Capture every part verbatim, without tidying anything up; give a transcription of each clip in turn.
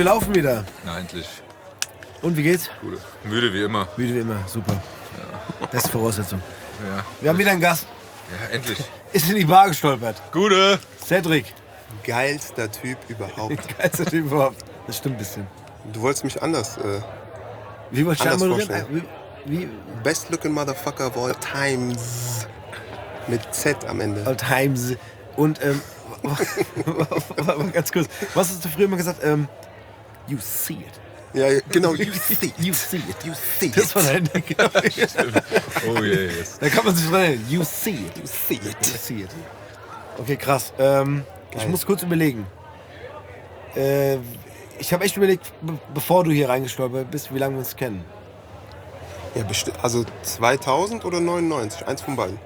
wir laufen wieder. Na, endlich. Und wie geht's? Gute. Müde wie immer. Müde wie immer, super. Ja. Beste Voraussetzung. Ja. Wir haben wieder einen Gast. Ja, endlich. Ist in die Bar gestolpert. Gute. Cedric. Geilster Typ überhaupt. Geilster Typ überhaupt. Das stimmt ein bisschen. Du wolltest mich anders. Äh, wie wolltest du anders anmoderieren? Wie, wie? Best looking motherfucker of all times. Mit Z am Ende. All times. Und, ähm, ganz kurz. Was hast du früher immer gesagt? Ähm, you see it. Ja, genau. You see it. You see it. You see it. Das war dein Ding. Oh je, yes. Da kann man sich dran erinnern. You see it. You see it. You see it. Okay, krass. Ähm, ich muss kurz überlegen. Äh, ich habe echt überlegt, be- bevor du hier reingestolpert bist, wie lange wir uns kennen. Ja, bestimmt. Also zweitausend oder neunundneunzig? Eins von beiden.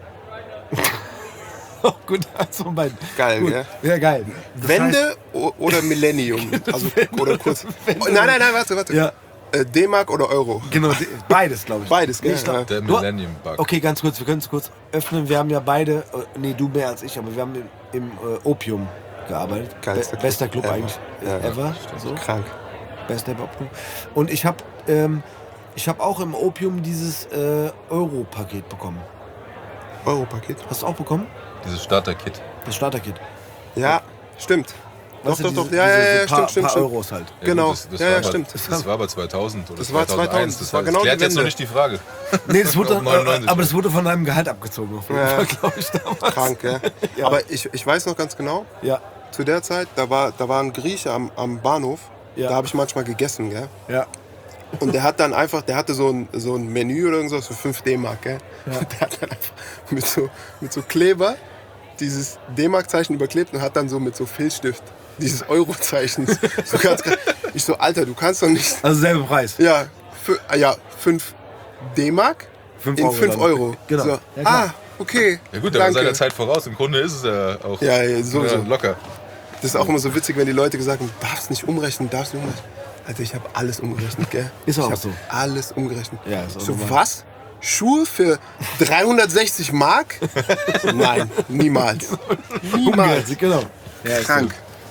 Oh, gut, eins von beiden. Geil, gut. gell? Ja, geil. Das Wende heißt, o- oder Millennium? Also, Wende oder kurz. Wende. Oh, nein, nein, nein, warte, warte. Ja, Äh, D-Mark oder Euro? genau, die- beides, glaube ich. Beides, gell? Ich glaub- Ja. Der Du- Millennium-Bug. Okay, ganz kurz, wir können es kurz öffnen. Wir haben ja beide, äh, nee, du mehr als ich, aber wir haben im, im äh, Opium gearbeitet. Geilster Be- Club bester Club ever. eigentlich äh, Ja, ever. So. Krank. Bester Hip-Hop-Club. Und ich habe ähm, ich hab auch im Opium dieses äh, Euro-Paket bekommen. Euro-Paket? Hast du auch bekommen? Dieses Starter-Kit. Das Starter-Kit. Ja, stimmt. Doch, Weißt du, doch, diese- doch. Ja, diese ja, ja, paar, stimmt, stimmt, paar stimmt. Euros halt. Ja, Genau. Gut, das, das Ja, war ja, aber, stimmt. Das war aber zweitausend oder Das war zweitausendeins. zweitausend. Das, war, Das war genau klärt die jetzt noch Wende. nicht die Frage. Nee, das wurde, Auf neunundneunzig. äh, aber das wurde von deinem Gehalt abgezogen. Auf jeden Ja. Fall, glaube ich, damals. Krank, ja. Ja. Aber ich, ich weiß noch ganz genau, Ja, zu der Zeit, da war, da war ein Grieche am, am Bahnhof, Ja. da habe ich manchmal gegessen, gell? ja. Und der hat dann einfach, der hatte so ein, so ein Menü oder irgendwas für fünf D-Mark, gell? Und der hat dann einfach mit so, mit so Kleber dieses D-Mark-Zeichen überklebt und hat dann so mit so Filzstift dieses Euro-Zeichen. So ganz, ich so, Alter, du kannst doch nicht. Also selber Preis. Ja, fü- ah ja fünf D-Mark Fünf in Euro fünf dann. Euro. Genau. So, Ja, klar. ah, okay. Ja gut, der war danke. seiner Zeit voraus. Im Grunde ist es ja auch Ja, ja, sowieso. ja, locker. Das ist auch immer so witzig, wenn die Leute gesagt haben, du darfst nicht umrechnen, du darfst nicht umrechnen. Alter, ich habe alles umgerechnet, gell? Ist auch ich hab so. alles umgerechnet. Ja, ist auch so, normal. was? Schuhe für dreihundertsechzig Mark? Nein, niemals. Niemals. Umgerechnet, genau. Ja, ist Krank.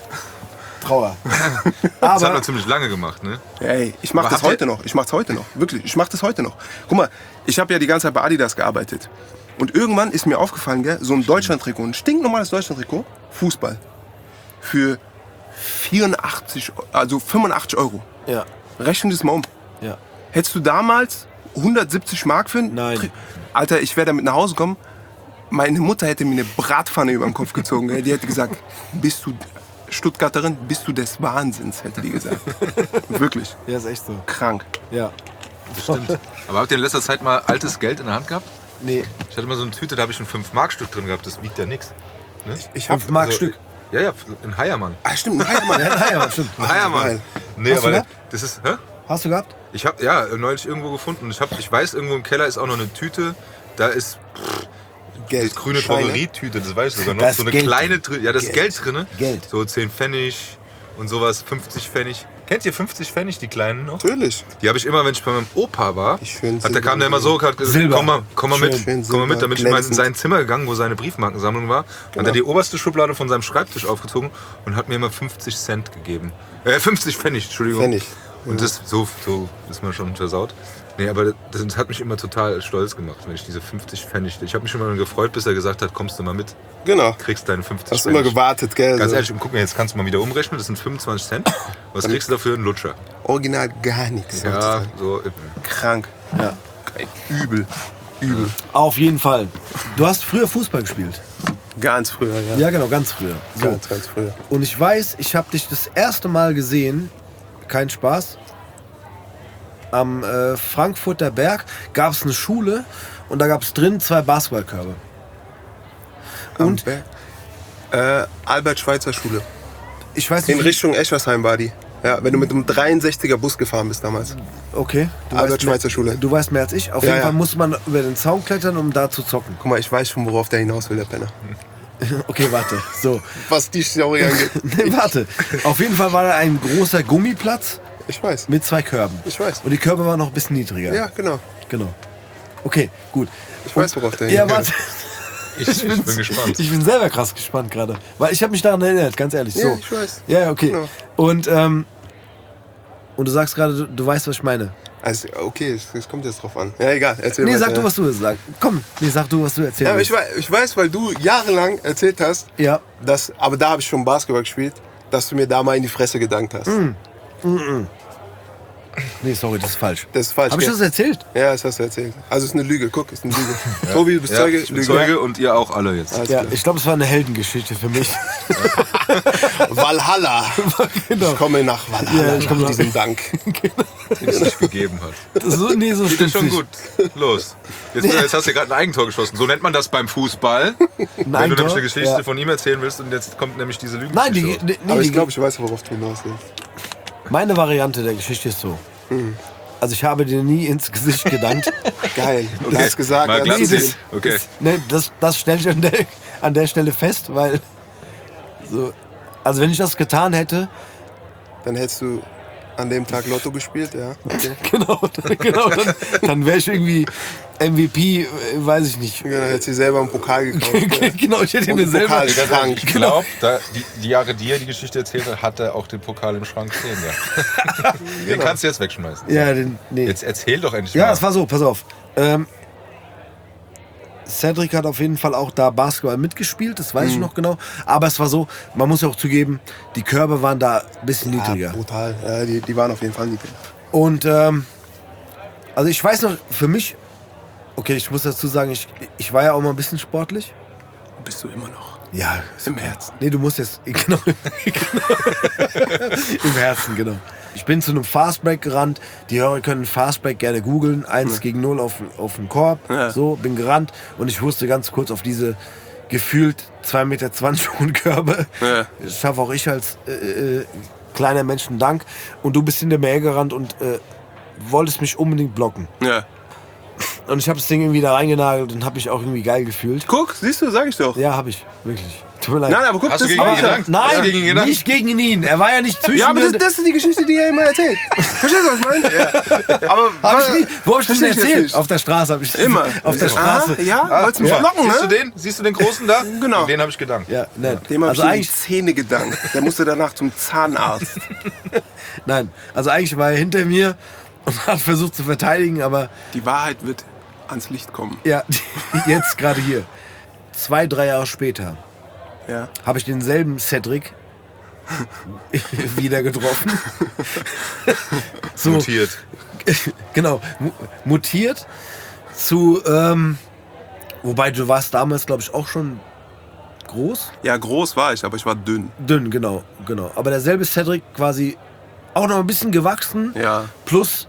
so. Trauer. Das hat Aber man ziemlich lange gemacht, ne? Ey, ich mach Aber das habt ihr- heute noch. Ich mach's heute noch. Wirklich, ich mach das heute noch. Guck mal, ich habe ja die ganze Zeit bei Adidas gearbeitet. Und irgendwann ist mir aufgefallen, gell, so ein Deutschland-Trikot, ein stinknormales Deutschland-Trikot, Fußball, für vierundachtzig, also fünfundachtzig Euro. ja, Rechne das mal um. ja. Hättest du damals hundertsiebzig Mark für ein Nein. Tri- Alter, ich wäre damit nach Hause gekommen. Meine Mutter hätte mir eine Bratpfanne über den Kopf gezogen. Gell. Die hätte gesagt, bist du Stuttgarterin, bist du des Wahnsinns, hätte die gesagt. Wirklich. Ja, ist echt so. Krank. Ja. Stimmt. Aber habt ihr in letzter Zeit mal altes Geld in der Hand gehabt? Nee, Ich hatte mal so eine Tüte, da habe ich ein fünf Mark Stück drin gehabt. Das wiegt ja nichts. Ne? Ich hab, fünf Mark Also, Stück. Ja, ja, in Heiermann. Ah, stimmt, ein Heiermann. Ja, ja, stimmt. In Heiermann. geil. Nee, Hast du aber gehabt? das ist. Hä? Hast du gehabt? Ich habe ja neulich irgendwo gefunden. Ich, hab, ich weiß, irgendwo im Keller ist auch noch eine Tüte. Da ist die Geld. grüne Scheine. Drogerietüte, das weiß ich sogar noch. Da ist So eine Geld kleine, drin. Ja, da ist Geld. Geld drin. Geld. So zehn Pfennig und sowas, fünfzig Pfennig. Kennt ihr fünfzig Pfennig, die kleinen noch? Natürlich. Die habe ich immer, wenn ich bei meinem Opa war. Die schönen Hat, da kam der immer so, hat gesagt, Silber. komm mal, komm mal Schön. mit, Schön komm mal mit. Silber, Dann bin ich mal in glänzend. sein Zimmer gegangen, wo seine Briefmarkensammlung war. Dann hat er die oberste Schublade von seinem Schreibtisch aufgezogen und hat mir immer fünfzig Cent gegeben. Äh, fünfzig Pfennig, Entschuldigung. Pfennig. Und das, so, so ist man schon versaut. Nee, aber das, das hat mich immer total stolz gemacht, wenn ich diese fünfzig Pfennig. Ich habe mich immer gefreut, bis er gesagt hat, kommst du mal mit, Genau. kriegst deine fünfzig Hast du Pfennig. immer gewartet, gell? Ganz so. ehrlich, und guck mal, jetzt kannst du mal wieder umrechnen, das sind fünfundzwanzig Cent. Was kriegst du dafür? Einen Lutscher. Original gar nichts. Ja, sozusagen. so. äh, Krank. Ja. Übel. Übel. Auf jeden Fall. Du hast früher Fußball gespielt. Ganz früher, ja. Ja, genau, ganz früher. So. Ganz, ganz früher. Und ich weiß, ich habe dich das erste Mal gesehen, kein Spaß, am äh, Frankfurter Berg gab es eine Schule und da gab es drin zwei Basketballkörbe. Und Am Berg. Äh, Albert-Schweitzer-Schule. ich weiß In nicht, Richtung Eschersheim war die. Ja, wenn du mit einem dreiundsechziger Bus gefahren bist damals. okay, du Albert weißt mehr- Schweitzer Schule. Du weißt mehr als ich. Auf Ja, jeden ja. Fall musste man über den Zaun klettern, um da zu zocken. Guck mal, ich weiß schon, worauf der hinaus will, der Penner. Okay, warte. So. Was die Story angeht. Nee, warte. Auf jeden Fall war da ein großer Gummiplatz Ich weiß. mit zwei Körben. Ich weiß. Und die Körbe waren noch ein bisschen niedriger. Ja, genau. Genau. Okay, gut. Ich weiß, worauf der Ja, hinaus warte. Ich, ich bin gespannt. Ich bin selber krass gespannt gerade. Weil ich habe mich daran erinnert, ganz ehrlich. So. Ja, ich weiß. Ja, ja, okay. Genau. Und ähm, Und du sagst gerade, du, du weißt, was ich meine. Also, okay, es kommt jetzt drauf an. Ja, egal, erzähl Nee, weiter. sag du, was du sagst. Komm, nee, sag du, was du erzählst. Ja, aber ich, weiß, ich weiß, weil du jahrelang erzählt hast, Ja. dass, aber da habe ich schon Basketball gespielt, dass du mir da mal in die Fresse gedankt hast. Mm. Mm-mm. Nee, sorry, das ist falsch. Das ist falsch. Habe ich gell? das erzählt? Ja, das hast du erzählt. Also es ist eine Lüge. Guck, ist eine Lüge. Tobi, du bist Ja, Zeuge. ich bin Lüge. Zeuge und ihr auch alle jetzt. Alles Ja, klar. ich glaube, es war eine Heldengeschichte für mich. Valhalla. Genau. Ich komme nach Valhalla Ja, ich komme nach nach- diesem Dank. Den es nicht gegeben hat. So, nee, so Geht stimmt schon nicht. gut. Los. Jetzt, jetzt hast du gerade ein Eigentor geschossen. So nennt man das beim Fußball. Wenn du Eigentor? nämlich eine Geschichte Ja. von ihm erzählen willst und jetzt kommt nämlich diese Lüge. Nein, die, nee, nee, Aber ich die, glaube, ich weiß, worauf du hinaus willst. meine Variante der Geschichte ist so. Also ich habe dir nie ins Gesicht gedankt. Geil. Und du hast gesagt, Mal er glatt hat sehen. gesehen. Okay. Ne, das, das stelle ich an der, an der Stelle fest, weil so, also wenn ich das getan hätte, Dann hättest du an dem Tag Lotto gespielt, ja. Okay. genau, genau dann, dann wäre ich irgendwie M V P, äh, weiß ich nicht. Ja, dann hättest du dir selber einen Pokal gekauft. Ja. Genau, ich hätte Und mir einen selber. Pokal Schrank. Ich glaube, die, die Jahre, die er die Geschichte erzählt hat, hat er auch den Pokal im Schrank stehen. Ja. Den kannst du jetzt wegschmeißen. Ja, den, nee. Jetzt erzähl doch endlich Ja, mal. es war so, pass auf. Ähm, Cedric hat auf jeden Fall auch da Basketball mitgespielt, das weiß ich noch genau. Aber es war so, man muss ja auch zugeben, die Körbe waren da ein bisschen niedriger. Ja, brutal. Ja, die, die waren auf jeden Fall niedrig. Und ähm, also ich weiß noch, für mich, okay, ich muss dazu sagen, ich, ich war ja auch mal ein bisschen sportlich. Bist du immer noch. Ja, Im Herzen. nee, du musst jetzt, genau, im Herzen, genau. Ich bin zu einem Fastbreak gerannt. Die Hörer können Fastbreak gerne googeln. Eins gegen null auf, auf den Korb. Ja. So, bin gerannt und ich wusste ganz kurz auf diese gefühlt zwei Meter zwanzig hohen Körbe. Ja. Das schaffe auch ich als äh, äh, kleiner Mensch einen Dank. Und du bist hinter mir hergerannt und äh, wolltest mich unbedingt blocken. Ja. Und ich habe das Ding irgendwie da reingenagelt und habe mich auch irgendwie geil gefühlt. Guck, siehst du, sag ich doch. Ja, habe ich. Wirklich. Tut mir leid. Nein, aber guck, Hast du das gegen ihn aber- gedankt? Hast Nein, du gegen ihn gedankt? nicht gegen ihn. Er war ja nicht zwischen Ja, aber mir das, und- das ist die Geschichte, die er immer erzählt. Verstehst du, was ich meine? Ja. Aber Hab ich nie, wo hab ich das denn Versteh ich erzählt? nicht. Auf der Straße habe ich das Immer. Auf der Straße. Ah, ja, wolltest du mich Ja. blocken, Siehst du ne? den? Siehst du den Großen da? Genau. Den habe ich gedankt. Ja, nein. Dem hab also ich in die eigentlich, Zähne gedankt. Der musste danach zum Zahnarzt. nein. Also eigentlich war er hinter mir und hat versucht zu verteidigen, aber Die Wahrheit wird ans Licht kommen. ja, jetzt gerade hier. Zwei, drei Jahre später Ja. habe ich denselben Cedric wieder getroffen. so, Mutiert. genau, mu- mutiert zu, ähm, wobei du warst damals, glaube ich, auch schon groß. Ja, groß war ich, aber ich war dünn. Dünn, genau, genau. Aber derselbe Cedric quasi auch noch ein bisschen gewachsen. Ja. Plus,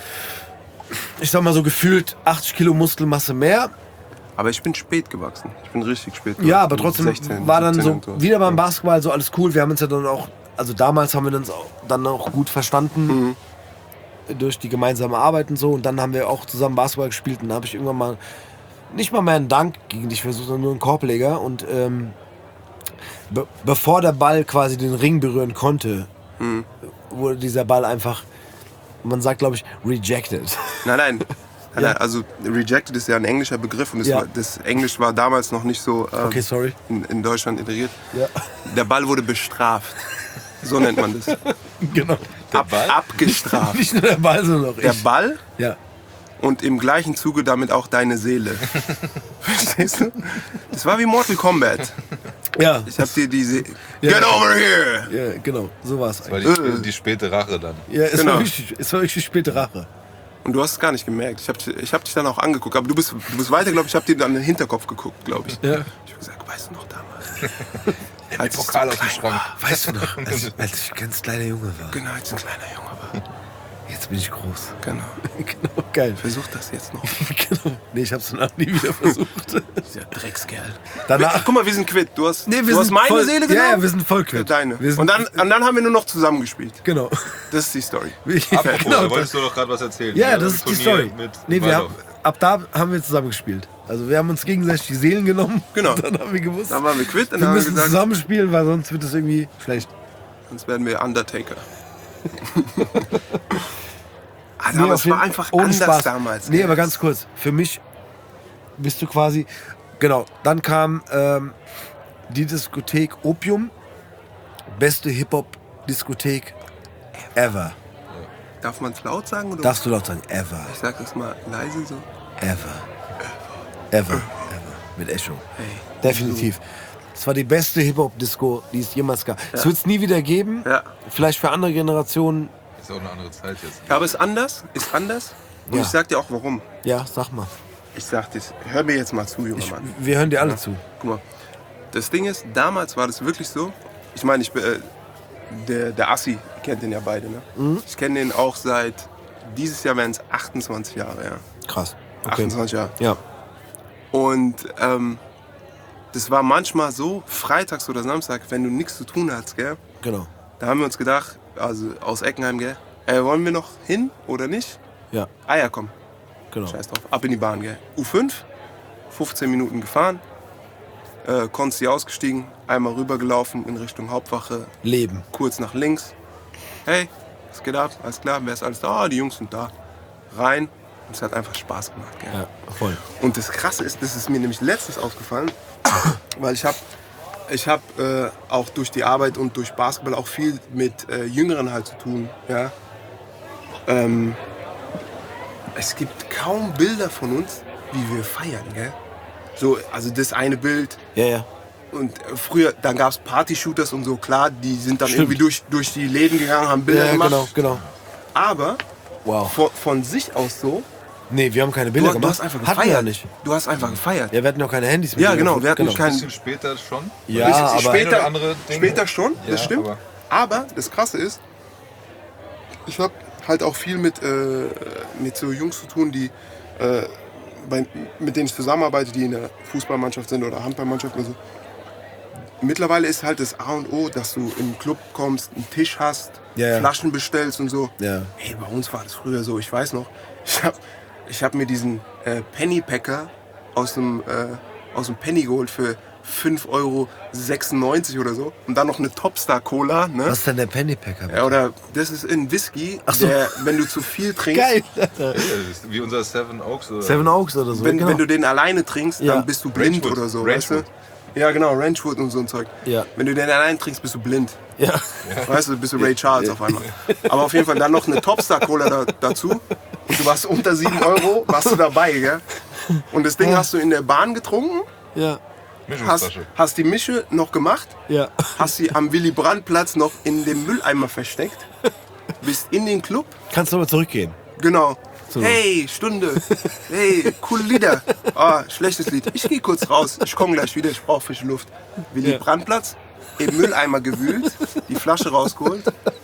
ich sag mal so gefühlt achtzig Kilo Muskelmasse mehr. Aber ich bin spät gewachsen. Ich bin richtig spät gewachsen. Ja, aber trotzdem sechzehn, war dann siebzehn so und so. wieder beim Basketball so alles cool. Wir haben uns ja dann auch, also damals haben wir uns auch, dann auch gut verstanden. Durch die gemeinsame Arbeit und so. Und dann haben wir auch zusammen Basketball gespielt. Und dann habe ich irgendwann mal nicht mal mehr einen Dank gegen dich versucht, sondern nur einen Korbleger. Und ähm, be bevor der Ball quasi den Ring berühren konnte, wurde dieser Ball einfach, man sagt glaube ich, rejected. Nein, nein. Nein, Ja. nein, also rejected ist ja ein englischer Begriff und das, Ja. war, das Englisch war damals noch nicht so ähm, Okay, sorry. in, in Deutschland integriert. Ja, Der Ball wurde bestraft. So nennt man das. genau. Ab, Ball? abgestraft. Nicht nur der Ball, sondern auch Der ich. Ball Ja. und im gleichen Zuge damit auch deine Seele. Verstehst du? Das war wie Mortal Kombat. Ja. Ich hab dir diese... Ja. Get over here! Ja, genau, so war es Weil eigentlich. die, die späte Rache dann. Ja, es, Genau. war wirklich, es war wirklich späte Rache. Und du hast es gar nicht gemerkt. Ich hab, ich hab dich dann auch angeguckt. Aber du bist, du bist weiter, glaube ich. Ich hab dir dann in den Hinterkopf geguckt, glaube ich. Ja. Ich hab gesagt, weißt du noch damals? Den Als ich Pokal so aus dem klein Schrank. Weißt du noch, als, als ich ein ganz kleiner Junge war. Genau, als ein kleiner Junge war. Jetzt bin ich groß. Genau. Genau, geil. Versuch das jetzt noch. Genau. Nee, ich hab's danach nie wieder versucht. Dieser Dreckskerl. Danach. Guck mal, wir sind quitt. Du hast, Nee, wir du sind hast meine voll, Seele Ja, ja, genommen. wir sind voll Ja, quitt. deine. Wir sind, Und dann, und dann haben wir nur noch zusammengespielt. Genau. Das ist die Story. Apropos, genau da wolltest du doch gerade was erzählen. ja, Hier das im ist die Turnier Story. Mit Nee, wir haben, Waldorf. ab da haben wir zusammen gespielt. Also wir haben uns gegenseitig die Seelen genommen. Genau. Und dann haben wir gewusst, Dann waren wir quitt und wir dann haben wir müssen gesagt, zusammenspielen, weil sonst wird es irgendwie schlecht. sonst werden wir Undertaker. Also, Nee, aber auf es jeden- war einfach ohne anders Spaß. damals. Nee, gell? aber ganz kurz. Für mich bist du quasi... Genau, dann kam ähm, die Diskothek Opium. Beste Hip-Hop-Diskothek ever. darf man es laut sagen? Oder? Darfst du laut sagen, ever, Ich sag das mal leise so. ever, ever, ever, mit Echo. Hey. Definitiv. Es war die beste Hip-Hop-Disco, die es jemals gab. Es wird es nie wieder geben. Ja. Vielleicht für andere Generationen. Ist auch eine andere Zeit jetzt. Aber ist anders, ist anders. Und Ja. ich sag dir auch warum. Ja, sag mal. Ich sag das, hör mir jetzt mal zu, junger Ich, Mann. wir hören dir alle zu. Guck mal, das Ding ist, damals war das wirklich so. Ich meine, ich bin, äh, der, der Assi, ihr kennt den ja beide, ne? Mhm. Ich kenne den auch seit, dieses Jahr werden es achtundzwanzig Jahre, ja. Krass. Okay. achtundzwanzig Jahre. Ja. Und ähm, das war manchmal so, freitags oder Samstag, wenn du nichts zu tun hast, gell? Genau. Da haben wir uns gedacht, also aus Eckenheim, gell? Äh, wollen wir noch hin oder nicht? Ja, Ah ja, komm, genau. scheiß drauf. Ab in die Bahn, gell? U fünf, fünfzehn Minuten gefahren, äh, Konsti ausgestiegen, einmal rübergelaufen in Richtung Hauptwache, Leben. kurz nach links. Hey, was geht ab? Alles klar, wer ist alles da? Ah, die Jungs sind da. Rein. Und es hat einfach Spaß gemacht, gell? Ja, voll. Und das Krasse ist, das ist mir nämlich letztens aufgefallen, weil ich habe ich hab, äh, auch durch die Arbeit und durch Basketball auch viel mit äh, Jüngeren halt zu tun. Ja? Ähm, es gibt kaum Bilder von uns, wie wir feiern. Gell? So, also das eine Bild. Ja, ja. Und äh, früher, dann gab es Party-Shooters und so, klar, die sind dann Stimmt. irgendwie durch, durch die Läden gegangen, haben Bilder Ja, gemacht. genau, genau. Aber Wow. von, von sich aus so, Nee, wir haben keine du, Bilder du gemacht. hast einfach Hatten wir gefeiert. ja nicht. Du hast einfach gefeiert. Ja, wir hatten ja auch keine Handys mit. Ja, denen. genau, wir hatten genau. kein- Ein bisschen später schon. Ja, Bisschen aber später, Ein oder andere Ding. später schon, Ja, das stimmt. aber- Aber das Krasse ist, ich habe halt auch viel mit, äh, mit so Jungs zu tun, die, äh, bei, mit denen ich zusammenarbeite, die in der Fußballmannschaft sind oder Handballmannschaft oder so. Mittlerweile ist halt das A und O, dass du im Club kommst, einen Tisch hast, Ja, ja. Flaschen bestellst und so. Ja. Hey, bei uns war das früher so, ich weiß noch, ich habe ich hab mir diesen äh, Pennypacker aus dem, äh, aus dem Penny geholt für fünf Euro sechsundneunzig oder so. Und dann noch eine Topstar Cola. Ne? Was ist denn der Pennypacker? Ja, oder das ist ein Whisky, Ach so. der, wenn du zu viel trinkst, Geil. Ja, das ist wie unser Seven Oaks. Oder? Seven Oaks oder so. wenn, genau. wenn du den alleine trinkst, Ja. dann bist du blind Rangewood. oder so. Weißt du? Rangewood. Ja, genau, Rangewood und so ein Zeug. Ja. Wenn du den alleine trinkst, bist du blind. Ja. Weißt du, bist du Ray Charles auf einmal. Aber auf jeden Fall dann noch eine Topstar-Cola da, dazu. Und du warst unter sieben Euro, warst du dabei, gell? Und das Ding hast du in der Bahn getrunken, Ja. hast, Mischungsflasche. hast die Mische noch gemacht, Ja. hast sie am Willy-Brandt-Platz noch in dem Mülleimer versteckt, bist in den Club, Kannst du aber zurückgehen. genau. So. Hey, Stunde. Hey, coole Lieder. Ah, schlechtes Lied. Ich gehe kurz raus. Ich komme gleich wieder. Ich brauche frische Luft. Willy Ja. Brandtplatz, im Mülleimer gewühlt, die Flasche rausgeholt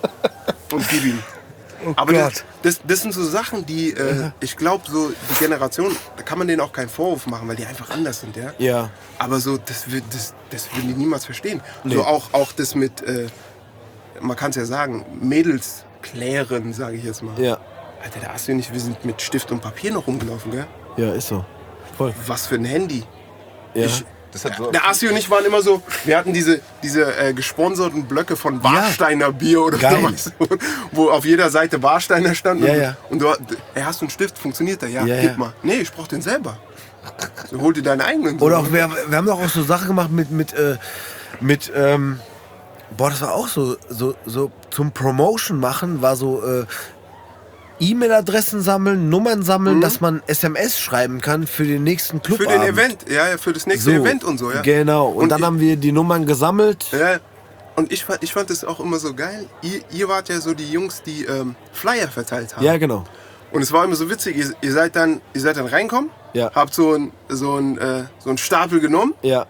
und gib ihm. Aber das, Gott. das, das sind so Sachen, die, äh, ich glaube, so die Generation, da kann man denen auch keinen Vorwurf machen, weil die einfach anders sind, ja. Ja. Aber so, das, wird, das, das würden die niemals verstehen. Nee. So auch, auch das mit, äh, man kann es ja sagen, Mädels klären, sage ich jetzt mal. Ja. Alter, da hast du nicht, wir sind mit Stift und Papier noch rumgelaufen, gell? Ja, ist so. Voll. Was für ein Handy. Ja. Ich, Das hat so der Assi und ich waren immer so, wir hatten diese, diese äh, gesponserten Blöcke von Warsteiner Bier oder Geil. so, weißt du, wo auf jeder Seite Warsteiner stand. Ja, und, ja. und du, ey, hast du einen Stift, funktioniert der? Ja, Ja, gib ja. mal. Nee, ich brauch den selber. So, hol dir deinen eigenen. Oder auch, wir, wir haben doch auch so Sachen gemacht mit, mit, äh, mit, ähm, boah, das war auch so, so, so zum Promotion machen, war so, äh, E-Mail-Adressen sammeln, Nummern sammeln, dass man S M S schreiben kann für den nächsten Club. für den Event, ja, ja, für das nächste Event und so, ja. Genau. Und, Und dann ich- haben wir die Nummern gesammelt. Ja, und ich fand, ich fand das auch immer so geil. Ihr, ihr wart ja so die Jungs, die ähm, Flyer verteilt haben. Ja, genau. Und es war immer so witzig, ihr, ihr, seid, dann, ihr seid dann reinkommen, Ja. habt so einen so ein, äh, so ein Stapel genommen, Ja.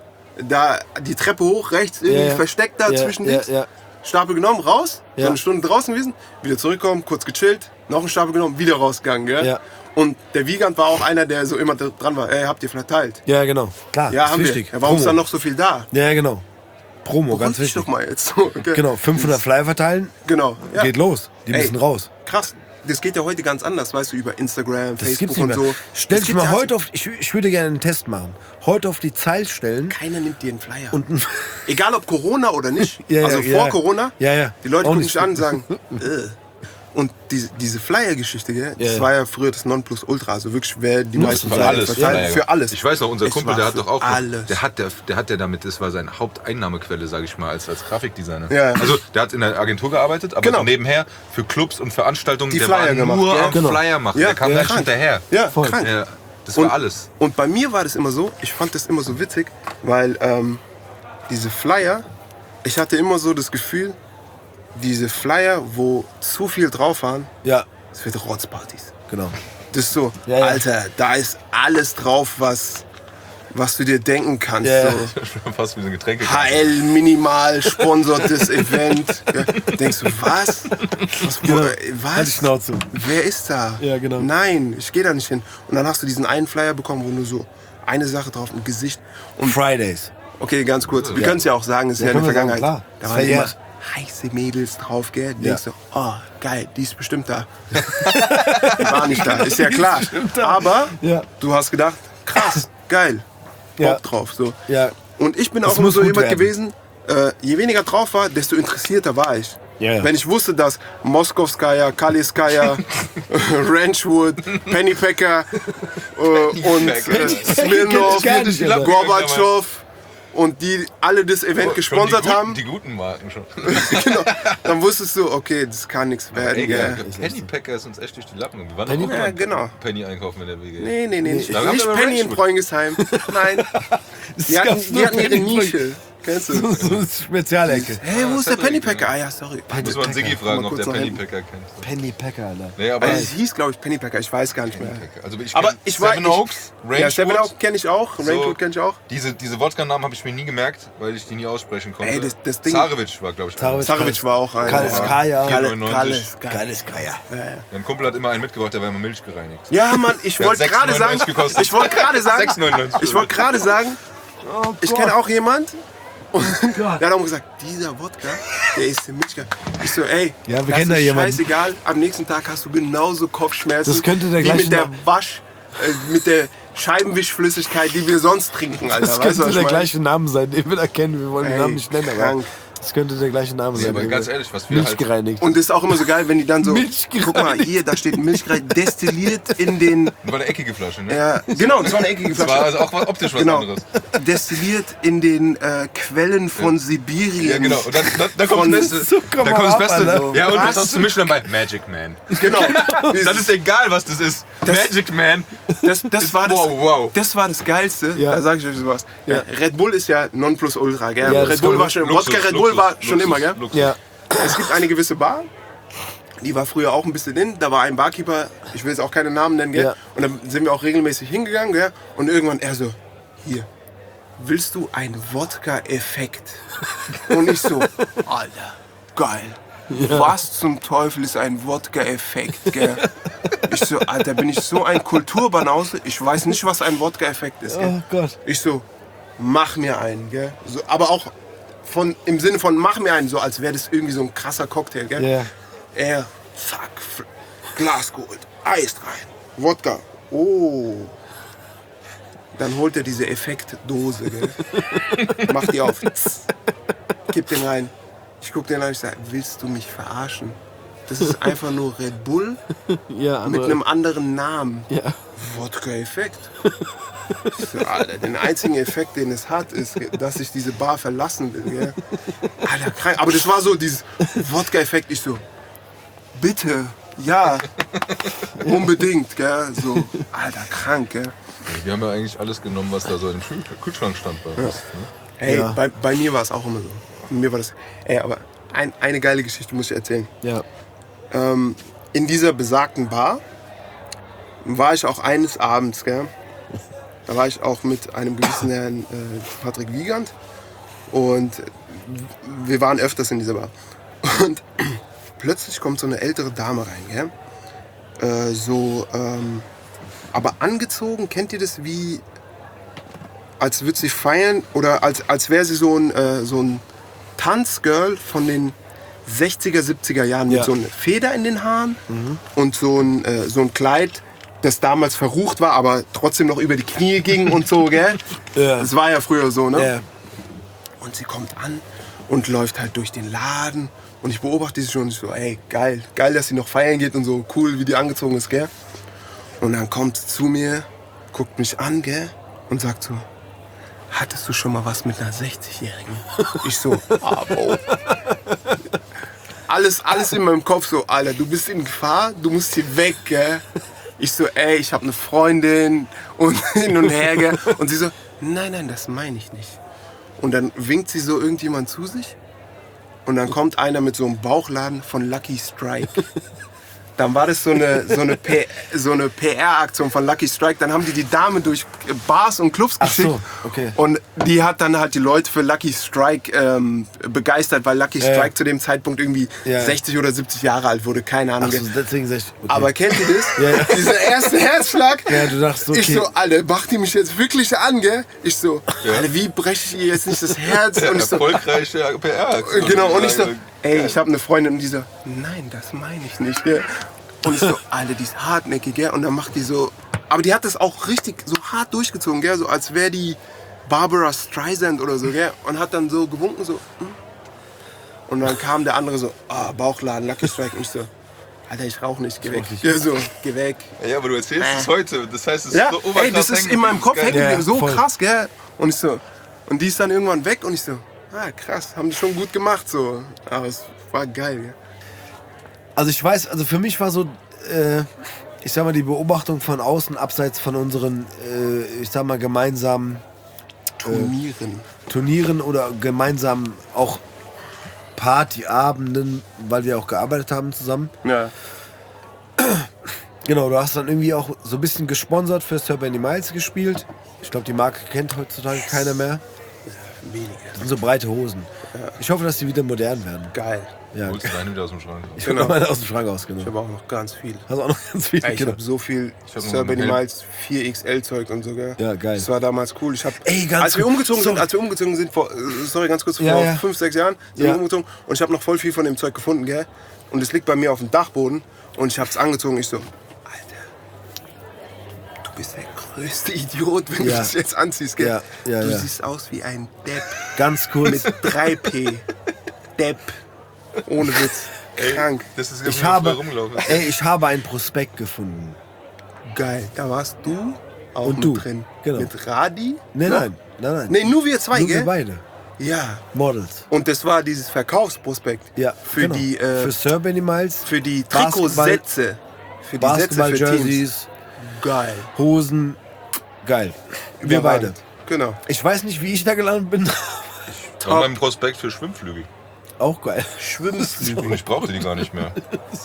da die Treppe hoch, rechts irgendwie Ja, ja. versteckt da Ja, zwischen ja, Dings. ja. Stapel genommen, raus, Ja. so eine Stunde draußen gewesen, wieder zurückkommen, kurz gechillt, noch einen Stapel genommen, wieder rausgegangen. Gell? Ja. Und der Wiegand war auch einer, der so immer da dran war, ey, habt ihr verteilt? Ja, genau. Klar, Ja, ist haben wichtig. wir. Ja, warum ist Promo. dann noch so viel da? Ja, genau. Promo, ganz Beruhig dich wichtig. doch mal jetzt. So, okay. Genau, fünfhundert Flyer verteilen, Genau. Ja. geht los. Die Ey. müssen raus. Krass. Das geht ja heute ganz anders, weißt du, über Instagram, Das Facebook gibt's nicht und mehr. so. Stell Das dich gibt mal ja- heute auf, ich, ich würde gerne einen Test machen. Heute auf die Zeit stellen. Keiner nimmt dir einen Flyer. Und ein- Egal ob Corona oder nicht. Ja, also ja, vor ja. Corona. Ja, ja. Die Leute Auch gucken nicht. dich an und sagen, äh. Und diese, diese Flyer-Geschichte, gell, das Ja. war ja früher das Nonplusultra. Also wirklich, wer die Nur meisten Für Flyer alles. verteilt. Flyer. Für alles. Ich weiß noch, unser Es Kumpel, war der hat für doch auch, alles. der hat, der, der hat ja damit, das war seine Haupteinnahmequelle, sage ich mal, als, als Grafikdesigner. Ja. Also der hat in der Agentur gearbeitet, aber Genau. so nebenher für Clubs und Veranstaltungen, Die der Flyer war gemacht, nur ja. am Genau. Flyer machen, Ja, der kam ja, gleich krank. hinterher. Ja, Voll. krank. Ja, das Und- war alles. Und bei mir war das immer so, ich fand das immer so witzig, weil ähm, diese Flyer, ich hatte immer so das Gefühl, diese Flyer, wo zu viel drauf waren, Ja, das wird Rotzpartys. genau. Das ist so, Ja, ja. Alter, da ist alles drauf, was, was du dir denken kannst. Ja, ja. So. Fast wie so ein Getränke. H L Minimal sponsort das Event. Ja. Denkst du, was? Was? Wo, Genau. äh, was? Halt die Schnauze. Wer ist da? Ja, genau. Nein, ich gehe da nicht hin. Und dann hast du diesen einen Flyer bekommen, wo nur so eine Sache drauf, ein Gesicht. Und Fridays. okay, ganz kurz. Wir Ja. können es ja auch sagen, es ist Ja, ja, in der können wir sagen, Vergangenheit. klar. Da Das waren immer verjährt. heiße Mädels drauf, gell? Du Ja. denkst so, oh, geil, die ist bestimmt da. Die war nicht da, ist ja klar. Aber Ja. du hast gedacht, krass, geil, Bock Ja. drauf. So. Ja. Und ich bin Das auch immer muss so gut jemand werden. gewesen, äh, je weniger drauf war, desto interessierter war ich. Ja, ja. Wenn ich wusste, dass Moskowskaja, Kaliskaya, Ranchwood, Pennypacker äh, und äh, Smirnoff, Kenn ich gar nicht, Alter. Gorbatschow und die alle das Event gesponsert die guten, haben, Die guten Marken schon. genau, dann wusstest du, okay, das kann nichts werden. Ey, gell. Pennypacker ist uns echt durch die Lappen. Wir waren Penny- auch Ja, mal genau. Penny einkaufen in der W G. Nee, nee, nee, nicht, Da haben nicht wir Penny in Ranchwood. Freungesheim. Nein, die hatten, gab's die nur hatten ihre Penny Nische. Kennst du? So eine Spezialecke. Hey, wo ist der Cedric, Pennypacker? Ah ja, sorry. Muss man Siggi Pennypacker. fragen, Mal ob kurz der noch hin. Pennypacker kennt. Penny Packer, Alter. Nee, aber Also, es hieß, glaube ich, Pennypacker, ich weiß gar nicht mehr. Pennypacker. Also ich Aber kenn ich war. Seven ich, Oaks, ja, Seven Rangewood. Oaks kenne ich auch. Rangewood kenne ich auch. Diese, diese Wodka-Namen habe ich mir nie gemerkt, weil ich die nie aussprechen konnte. Ey, das- das Ding- Zarevic war, glaube ich, einer. Zarevic. Sarovic war auch ein. Kaliskaya. Kalle- Kalle, neunundneunzig. Kalle, Geiles Geier. Mein Kumpel hat immer einen mitgebracht, der war immer Milch gereinigt. Ja, Mann, ich Der hat wollte gerade sagen. sechs neunundneunzig Ich wollte gerade sagen. sechs neunundneunzig. Ich wollte gerade sagen. Ich kenne auch jemand. Und Gott. der hat auch gesagt, dieser Wodka, der ist der Milchka. Ich so, ey, Ja, wir das kennen da ist jemanden. scheißegal. Am nächsten Tag hast du genauso Kopfschmerzen. Das könnte der wie gleiche mit der Name- Wasch, äh, mit der Scheibenwischflüssigkeit, die wir sonst trinken, Alter. Das weißt du, könnte was ich der meine? gleiche Name sein, den wir da kennen. Wir wollen den Ey, Namen nicht nennen, aber krank. das könnte der gleiche Name Nee, sein. aber den ganz wir- ehrlich, was wir Milch halt... gereinigt. Und das ist auch immer so geil, wenn die dann so, Milch guck mal, hier, da steht Milch destilliert in den, Das war eine eckige Flasche, ne? ja, genau, das war eine eckige Das war Flasche. also auch was- optisch was Genau. anderes. Destilliert in den äh, Quellen von Sibirien. Ja, genau. Und dann, dann, dann kommt Von- das Beste. So, komm dann mal kommt das ab, Beste. Alter. Ja, und Was? was hast du mischen dabei? Magic Man. Genau. Das ist egal, was das ist. Magic Man. Das, das, war das, Wow, wow. das war das Geilste. Ja. Da sage ich euch sowas. Ja. Red Bull ist ja Nonplusultra, gell? Ja, das Red Bull kann war man- schon, Luxus, Wodka Red Bull Luxus, war schon Luxus, immer, gell? Luxus. Ja, Es gibt eine gewisse Bar, die war früher auch ein bisschen in. Da war ein Barkeeper, ich will jetzt auch keine Namen nennen, gell? Ja. Und dann sind wir auch regelmäßig hingegangen, gell? Und irgendwann er so, hier, willst du einen Wodka-Effekt? Und ich so, Alter, geil. Was zum Teufel ist ein Wodka-Effekt, gell? Ich so, Alter, bin ich so ein Kulturbanause? Ich weiß nicht, was ein Wodka-Effekt ist, gell? oh Gott. Ich so, mach mir einen, gell? So, aber auch von, im Sinne von mach mir einen, so als wäre das irgendwie so ein krasser Cocktail, gell? Ja. Er, zack, f- Glas geholt, Eis rein, Wodka, oh. Dann holt er diese Effektdose, gell? Macht die auf, kippt den rein. Ich guck den an, ich sag, willst du mich verarschen? Das ist einfach nur Red Bull Ja, mit aber, einem anderen Namen. ja. Wodka-Effekt. Ich so, Alter, den einzigen Effekt, den es hat, ist, dass ich diese Bar verlassen will. Gell? Alter, krank. Aber das war so dieses Wodka-Effekt. Ich so, bitte, ja, unbedingt. Gell? So, Alter, krank. Gell? Wir haben ja eigentlich alles genommen, was da so im Kühl- Kühlschrank stand bei uns. Ne? Ey, Ja. bei, bei mir war es auch immer so. Bei mir war das. Ey, aber ein, eine geile Geschichte muss ich erzählen. Ja. Ähm, in dieser besagten Bar war ich auch eines Abends, gell? Da war ich auch mit einem gewissen Herrn äh, Patrick Wiegand und wir waren öfters in dieser Bar. Und plötzlich kommt so eine ältere Dame rein, gell? Äh, so, ähm, aber angezogen, kennt ihr das wie, als würde sie feiern oder als, als wäre sie so ein, äh, so ein Tanzgirl von den sechziger, siebziger Jahren mit Ja. so einer Feder in den Haaren und so ein, äh, so ein Kleid, das damals verrucht war, aber trotzdem noch über die Knie ging und so, gell? Ja. Das war ja früher so, ne? Ja. Und sie kommt an und läuft halt durch den Laden Und ich beobachte sie schon und ich so, ey, geil, geil, dass sie noch feiern geht und so cool, wie die angezogen ist, gell? Und dann kommt sie zu mir, guckt mich an, gell? Und sagt so, hattest du schon mal was mit einer sechzigjährigen? Ich so, ah, Bro. Alles, alles in meinem Kopf so, Alter, du bist in Gefahr, du musst hier weg, gell? Ich so, ey, ich habe eine Freundin und hin und her, gell? Und sie so, nein, nein, das meine ich nicht. Und dann winkt sie so irgendjemand zu sich und dann kommt einer mit so einem Bauchladen von Lucky Strike. Dann war das so eine, so eine, P- so eine P R-Aktion von Lucky Strike. Dann haben die die Dame durch Bars und Clubs Ach geschickt. so, okay. Und die hat dann halt die Leute für Lucky Strike ähm, begeistert, weil Lucky Strike Ja. zu dem Zeitpunkt irgendwie Ja. sechzig oder siebzig Jahre alt wurde. Keine Ahnung. Ach so, deswegen sag ich, okay. Aber kennt ihr das? Ja, ja. Dieser erste Herzschlag. Ja, du dachtest, okay. Ich so, Alter, macht die mich jetzt wirklich an, gell? Ich so, Alter, wie breche ich ihr jetzt nicht das Herz? Und ich so, Erfolgreiche P R. genau, und ich so, ey, ich habe eine Freundin und die so, nein, das meine ich nicht, gell? Und ich so, Alter, die ist hartnäckig, gell? Und dann macht die so, aber die hat das auch richtig so hart durchgezogen, gell? So als wäre die Barbara Streisand oder so, gell? Und hat dann so gewunken, so, hm. Und dann kam der andere so, ah, Bauchladen, Lucky Strike. Und ich so, Alter, ich rauche nicht, geh weg. Ja, so, geh weg. Ja, aber du erzählst es heute. Das heißt, es Ja, ist so oberkrass ey, das ist hängen in meinem geblieben. Kopf Das ist hängen geil. geblieben, so voll. krass, gell? Und ich so, und die ist dann irgendwann weg und ich so, ah, krass, haben die schon gut gemacht, so. Aber es war geil, gell? Also ich weiß, also für mich war so, äh, ich sag mal, die Beobachtung von außen, abseits von unseren, äh, ich sag mal, gemeinsamen Turnieren. Turnieren oder gemeinsamen auch Partyabenden, weil wir auch gearbeitet haben zusammen. Ja. Genau, du hast dann irgendwie auch so ein bisschen gesponsert für Sir Benny Miles gespielt. Ich glaube, die Marke kennt heutzutage keiner mehr. Weniger. Das sind so breite Hosen. Ich hoffe, dass die wieder modern werden. Geil. Ja, Holst du deine wieder aus dem Schrank. ich habe Genau. meine aus dem Schrank Ich ausgenommen. habe auch noch ganz viel. Hast auch noch ganz viele. Ey, ich habe so viel hab noch Sir einen Benny Helm. Miles vier X L Zeug und so, gell? Ja, geil. Das war damals cool. Ich hab, Ey, ganz als wir kurz, umgezogen sorry. sind, als wir umgezogen sind vor, äh, sorry, ganz kurz, Ja, vor ja. fünf, sechs Jahren sind Ja. wir umgezogen und ich habe noch voll viel von dem Zeug gefunden, gell? Und es liegt bei mir auf dem Dachboden und ich habe es angezogen. Ich so, Alter, du bist der größte Idiot, wenn Ja. du das jetzt anziehst, gell? Ja, ja, du ja. siehst aus wie ein Depp Ganz kurz. mit drei P. Depp. Ohne Witz. Krank. Das ist Ich früher habe, rumgelaufen. ey, ich habe ein Prospekt gefunden. Geil. Da warst du auch Und mit du. drin. Genau. Mit Radi? Nein, Noch? nein, nein, nein. Nee, nur wir zwei, Nur wir gell? beide. Ja. Models. Und das war dieses Verkaufsprospekt. Ja, Für genau. die, äh, für Sir Benny Miles, für die Basketball- Trikotsätze. Für die Sätze für Teams. Basketball-Jerseys, Geil. Hosen. Geil. Wir beide. Überragend. Genau. Ich weiß nicht, wie ich da gelandet bin. War beim Prospekt für Schwimmflügel. Auch geil. Schwimmflügel. Und ich brauchte die gar nicht mehr.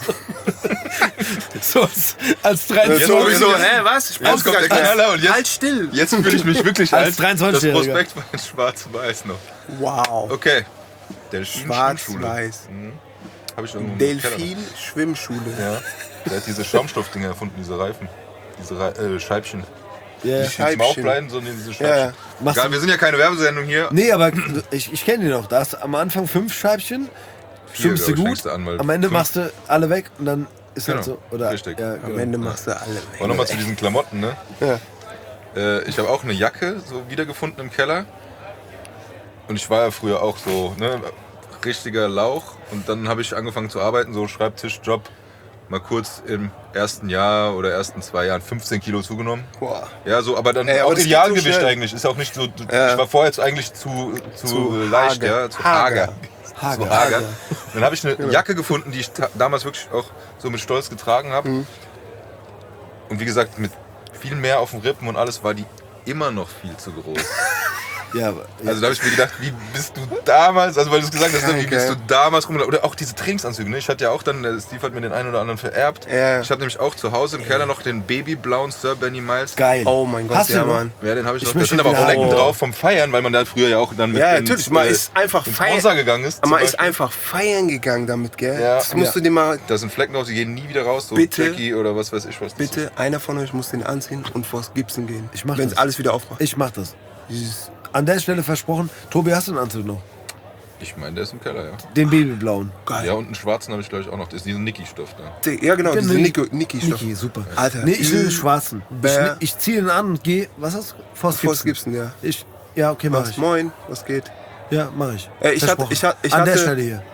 So als, als Äh, Jetzt Sowieso, kommt- hä, was? Ich Jetzt brauch's kommt gar der nicht. Knaller und jetzt- Halt still. Jetzt fühle ich mich wirklich Als als, das dreiundzwanzigjähriger. Prospekt war in schwarz-weiß noch. Wow. Okay. Delfin Schwimmschule. Schwarz-Weiß. Habe ich irgendwo im Keller Delfin Schwimmschule. noch. Ja. Der hat diese Schaumstoffdinger erfunden, diese Reifen. Diese Re äh, Scheibchen. Ja. Nicht die zum Scheibchen. Aufbleiben, sondern diese Ja, Scheibchen. ja. Machst Egal, du- wir sind ja keine Werbesendung hier. Nee, aber ich, ich kenne die noch. Da hast du am Anfang fünf Scheibchen, schwimmst du glaub ich, gut, fängst du an, weil am Ende fünf- mach du alle weg und dann ist halt Genau, so. Oder, richtig. Ja, Am genau. Ende machst du alle weg. Aber nochmal zu diesen Klamotten, ne? Ja. Äh, ich habe auch eine Jacke so wiedergefunden im Keller. Und ich war ja früher auch so, ne, richtiger Lauch. Und dann habe ich angefangen zu arbeiten, so Schreibtischjob. Mal kurz im ersten Jahr oder ersten zwei Jahren fünfzehn Kilo zugenommen. Boah. Ja, so, aber dann Ey, aber auch das geht Idealgewicht so schnell. eigentlich. Ist auch nicht so. Ja. Ich war vorher jetzt eigentlich zu, zu, Zu leicht, hager. ja, zu Hager. hager. Hager. Zu hager. Dann habe ich eine Jacke gefunden, die ich ta- damals wirklich auch so mit Stolz getragen habe. Mhm. Und wie gesagt, mit viel mehr auf den Rippen und alles war die immer noch viel zu groß. Ja, aber, ja. Also da habe ich mir gedacht, wie bist du damals, also weil du es gesagt hast, ne, wie Krank, bist du ey. damals rumgelaufen? Oder auch diese Trainingsanzüge, ne? Ich hatte ja auch dann, der Steve hat mir den einen oder anderen vererbt. Ja. Ich habe nämlich auch zu Hause im Keller noch den babyblauen Sir Benny Miles. geil. Oh mein Gott, Hast du ja, noch? Mann. Ja, den habe ich, Ich noch. Da möchte sind aber auch wieder Flecken haben. drauf vom Feiern, weil man da früher ja auch dann mit Ja, ins, natürlich, man äh, ist einfach ins feiern. Monster gegangen ist. zum Man ist Beispiel. einfach feiern gegangen damit, gell? Ja. Das musst Ja. du dir mal. Da sind Flecken drauf, die gehen nie wieder raus, so Bitte? Jackie oder was weiß ich was. das Bitte, einer von euch muss den anziehen und vors Gipsen gehen. Ich mach Wenn es das. alles wieder aufmacht. Ich mach das. Dieses- An der Stelle versprochen. Tobi, hast du einen Anzug noch? ist. Ich meine, der ist im Keller, ja. Den babyblauen. Geil. Ja, und einen schwarzen habe ich glaube ich auch noch. Das ist diesen Niki-Stoff da. Ja, genau, Den diese Niki- Niki- Niki-Stoff. Niki, super. Alter, Nee, ich will den übel. schwarzen. Ich, Bäh. ich ziehe ihn an und gehe. Was hast du? Vors Vors Gibson. Gipsen, ja. Ich, ja, okay, mach Was? ich. Moin, was geht? Ja, mach ich. Äh, ich hatte- Versprochen. ich hatte- ich An der hatte- Stelle hier.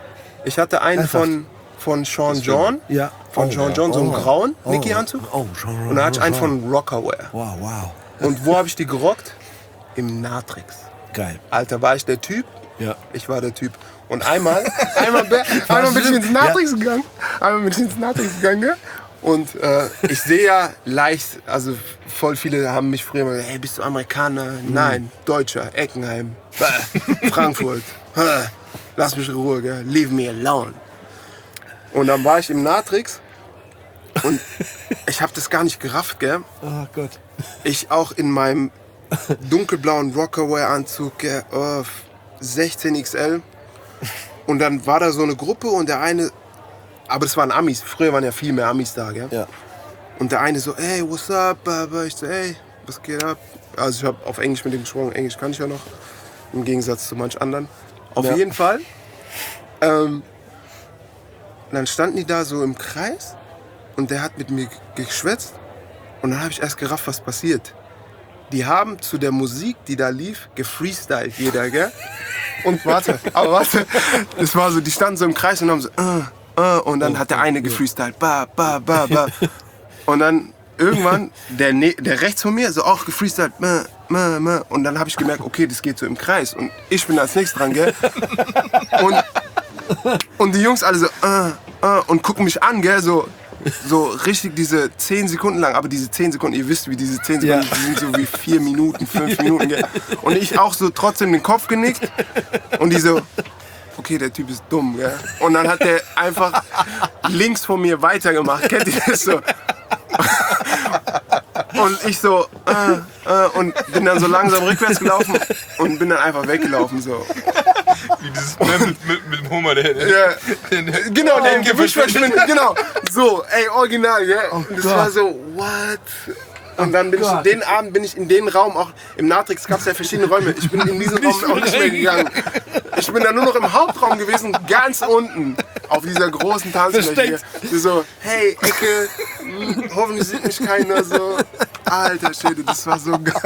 Ich hatte einen Ernsthaft? von, von Sean John. Ja. Von Oh, Sean ja. John, so einen Oh. grauen Oh. Nike-Anzug. Oh, Jean, Jean, Und dann hatte ich einen Jean. von Rockaware. Wow, wow. Und wo habe ich die gerockt? Im Natrix. Geil. Alter, war ich der Typ? Ja. Ich war der Typ. Und einmal, einmal, be- einmal bin ich ins Natrix gegangen. Einmal bin ich ins Natrix gegangen. Gell? Und äh, ich sehe ja leicht, also voll viele haben mich früher mal gesagt, hey, bist du Amerikaner? Nein, Deutscher, Eckenheim, Bäh, Frankfurt. Hä, Lass mich in Ruhe, gell? Leave me alone. Und dann war ich im Natrix und ich habe das gar nicht gerafft, gell? Oh Gott. Ich auch in meinem dunkelblauen Rockaware-Anzug, gell? Oh, sechzehn X L. Und dann war da so eine Gruppe und der eine, aber das waren Amis, früher waren ja viel mehr Amis da, gell? Ja. Und der eine so, hey, what's up? Ich so, hey, was geht ab? Also ich habe auf Englisch mit dem gesprochen, Englisch kann ich ja noch, im Gegensatz zu manch anderen. Auf Ja. jeden Fall. Ähm, dann standen die da so im Kreis und der hat mit mir geschwätzt und dann habe ich erst gerafft, was passiert. Die haben zu der Musik, die da lief, gefreestylt jeder, gell? Und warte, aber warte, das war so, die standen so im Kreis und haben so, äh, äh, und dann hat der eine gefreestylt, ba, ba, ba, ba. Und dann irgendwann, der, ne der rechts von mir, so auch gefreestylt, meh, meh, meh. Und dann habe ich gemerkt, okay, das geht so im Kreis. Und ich bin als nächstes dran, gell? Und, und die Jungs alle so, äh, äh, und gucken mich an, gell? So, so richtig diese zehn Sekunden lang. Aber diese zehn Sekunden, ihr wisst, wie diese zehn Sekunden, Ja. die sind so wie vier Minuten, fünf Minuten, gell? Und ich auch so trotzdem den Kopf genickt. Und die so, okay, der Typ ist dumm, gell? Und dann hat der einfach links von mir weitergemacht. Kennt ihr das so? Und ich so, äh, äh, und bin dann so langsam rückwärts gelaufen und bin dann einfach weggelaufen, so. Wie dieses ne, mit, mit, mit dem Hummer, der, der, Ja. den, Genau, der im Gipfel Gebüsch verschwindet, genau. So, ey, original, gell? Und das Gott. war so, what? Und dann bin ich, Gott. den Abend bin ich in den Raum, auch im Natrix gab es ja verschiedene Räume. Ich bin in diesen Raum auch nicht mehr gegangen. Ich bin dann nur noch im Hauptraum gewesen, ganz unten, auf dieser großen Tanzfläche. Versteckt. So, hey, Ecke, hm, hoffentlich sieht mich keiner so. Alter Schäde, das war so geil.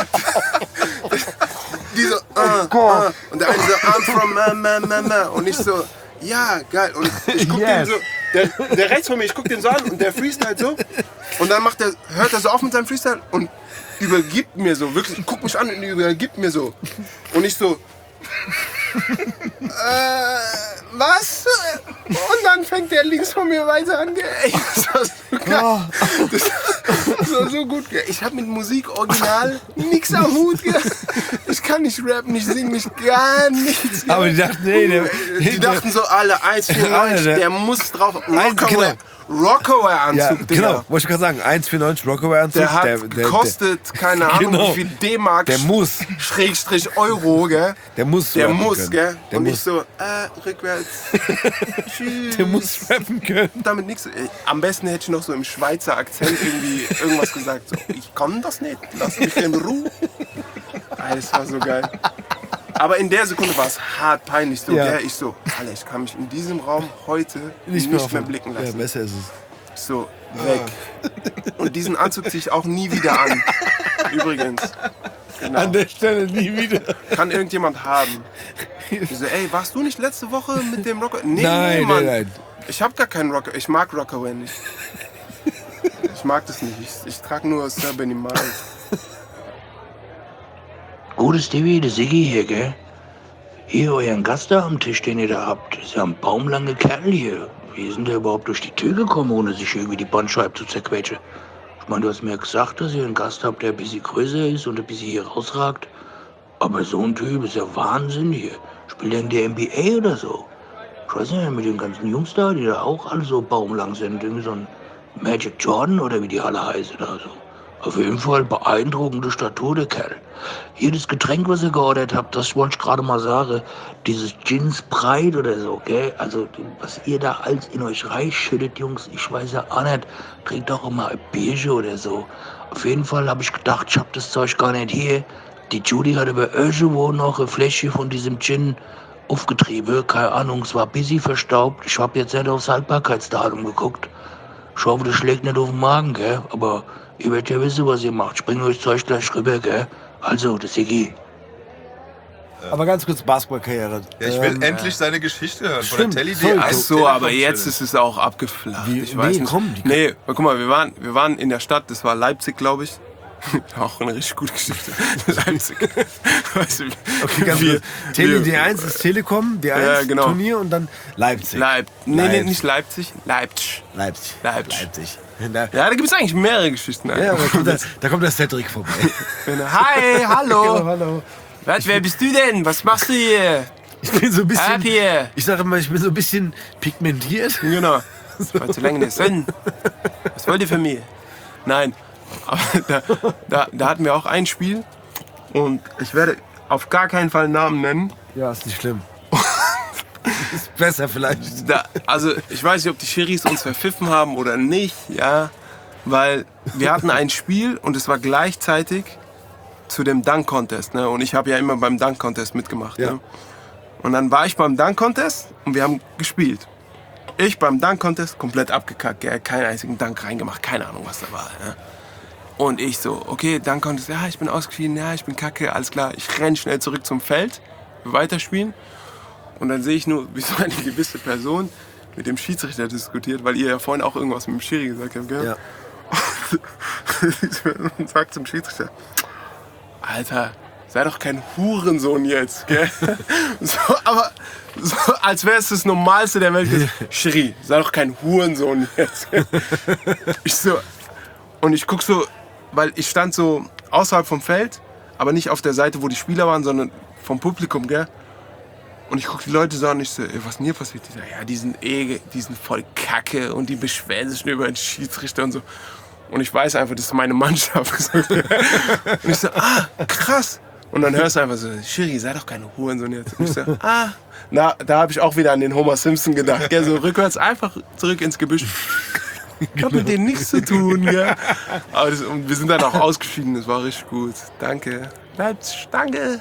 Die so, äh, äh, und der eine so, I'm from ma, ma, ma, ma. Und ich so, ja, geil. Und ich guck Yes. den so, der, der rechts von mir, ich guck den so an und der freestyle so. Und dann macht der, hört er so auf mit seinem Freestyle und übergibt mir so, wirklich, guckt mich an und übergibt mir so. Und ich so, äh, was? Und dann fängt der links von mir weiter an. Gell? Ey, das war so geil. Das, das war so gut. Gell? Ich hab mit Musik original nix am Hut. Gell? Ich kann nicht rappen, ich sing nicht gar nichts. Gell? Aber die dachten, nee, der, Die dachten so alle, eins vierundneunzig, Alle, der- der muss drauf. Ein- Rockaware, Rockaware-Anzug, ja, Digga. genau, wollte ich gerade sagen, eins vierundneunzig Rockaware-Anzug. Der hat gekostet, keine Ahnung, Genau. wie viel D-Mark, Der muss, Schrägstrich Euro, gell? der muss Der rappen muss, können. gell? Der Und muss, ich so, äh, rückwärts. Tschüss. der muss rappen können. Damit nichts. Am besten hätte ich noch so im Schweizer Akzent irgendwie irgendwas gesagt. So, ich kann das nicht, lass mich in Ruhe. Ey, das war so geil. Aber in der Sekunde war es hart peinlich. So, Ja. gell? Ich so, Alter, ich kann mich in diesem Raum heute Nicht nicht, mehr, mehr, auf den- blicken Ja, lassen. besser ist es. So, weg. Und diesen Anzug ziehe ich auch nie wieder an. Übrigens. Genau. An der Stelle nie wieder. Kann irgendjemand haben. Ich so, ey, warst du nicht letzte Woche mit dem Rocker? Nee, Nein, nee, Mann. nein, nein. Ich hab gar keinen Rocker. Ich mag Rockaware nicht. Ich mag das nicht. Ich, ich trage nur Sir Benny Miles. Gutes Stevie, der Siggi hier, gell? Hier, euren Gast da am Tisch, den ihr da habt, ist ja ein baumlanger Kerl hier. Wie ist denn der überhaupt durch die Tür gekommen, ohne sich irgendwie die Bandscheibe zu zerquetschen? Ich meine, du hast mir gesagt, dass ihr einen Gast habt, der ein bisschen größer ist und ein bisschen hier rausragt. Aber so ein Typ ist ja Wahnsinn hier. Spielt er in der N B A oder so? Ich weiß nicht, mit den ganzen Jungs da, die da auch alle so baumlang sind. Irgendwie so ein Magic Jordan oder wie die alle heißen da so. Auf jeden Fall beeindruckende Statur, der Kerl. Hier das Getränk, was ihr geordert habt, das wollte ich gerade mal sagen. Dieses Gin Sprite oder so, gell? Also, was ihr da alles in euch reinschüttet, Jungs, ich weiß ja auch nicht. Trinkt doch immer ein Bierchen oder so. Auf jeden Fall habe ich gedacht, ich hab das Zeug gar nicht hier. Die Judy hat aber irgendwo noch ein Fläschchen von diesem Gin aufgetrieben. Keine Ahnung, es war ein bisschen verstaubt. Ich habe jetzt nicht aufs Haltbarkeitsdatum geguckt. Ich hoffe, das schlägt nicht auf den Magen, gell? Aber ihr werdet ja wissen, was ihr macht. Ich bringe euch Zeug gleich rüber, gell? Also, das Iggy. Aber ganz kurz, Basketballkarriere. Ja, ich will Ähm, endlich seine Geschichte hören. Von stimmt, der Telly sorry. die Ach Ach Eis- so, aber Telekom-Challenge. jetzt ist es auch abgeflacht. Wie- Ich weiß nee, nicht. komm, die- nee, guck mal, wir waren, wir waren in der Stadt, das war Leipzig, glaube ich. Auch eine richtig gute Geschichte. Leipzig. Weißt du, Okay, ganz wir- kurz. Tele wir- D eins ist Telekom, D eins Ja, genau. Turnier und dann Leipzig. Leip nee, nee, Leipzig. nicht Leipzig, Leipzig. Leipzig. Leipzig. Leipzig. Da, Ja, da gibt es eigentlich mehrere Geschichten. ja, da kommt, der, da kommt der Cedric vorbei. Hi, hallo. hallo. Was, wer bist du denn? Was machst du hier? Ich bin so ein bisschen. Ab hier. Ich sage immer, ich bin so ein bisschen pigmentiert. Genau. Das war zu lange in der Sonne. Was wollt ihr von mir? Nein. Aber da, da, da hatten wir auch ein Spiel. Und ich werde auf gar keinen Fall einen Namen nennen. Ja, ist nicht schlimm. Ist besser vielleicht. Da, also ich weiß nicht, ob die Schiris uns verpfiffen haben oder nicht. Ja, weil wir hatten ein Spiel und es war gleichzeitig zu dem Dunk Contest. Ne? Und ich habe ja immer beim Dunk Contest mitgemacht. Ja. Ne? Und dann war ich beim Dunk Contest und wir haben gespielt. Ich beim Dunk Contest komplett abgekackt, gell? Keinen einzigen Dunk reingemacht, keine Ahnung, was da war. Ne? Und ich so, okay, Dunk Contest, ja, ich bin ausgeschieden, ja, ich bin kacke, alles klar. Ich renn schnell zurück zum Feld, weiterspielen. Und dann sehe ich nur, wie so eine gewisse Person mit dem Schiedsrichter diskutiert, weil ihr ja vorhin auch irgendwas mit dem Schiri gesagt habt, gell? Ja. Und sagt zum Schiedsrichter, Alter, sei doch kein Hurensohn jetzt, gell? So, aber so, als wäre es das Normalste der Welt. Schiri, sei doch kein Hurensohn jetzt. Gell? Ich so, und ich guck so, weil ich stand so außerhalb vom Feld, aber nicht auf der Seite, wo die Spieler waren, sondern vom Publikum, gell? Und ich guck die Leute so an und ich so, ey, was ist denn hier passiert? Die sagen, ja, die sind eh, die sind voll kacke und die beschweren sich nur über den Schiedsrichter und so. Und ich weiß einfach, das ist meine Mannschaft. Und ich so, ah, krass. Und dann hörst du einfach so, Schiri, sei doch keine Hurensohn jetzt. Und ich so, ah. Na, da habe ich auch wieder an den Homer Simpson gedacht. Gell? So rückwärts einfach zurück ins Gebüsch. Ich hab mit denen nichts zu tun. Gell? Aber das, und wir sind dann auch ausgeschieden, das war richtig gut. Danke. Leipzig, danke.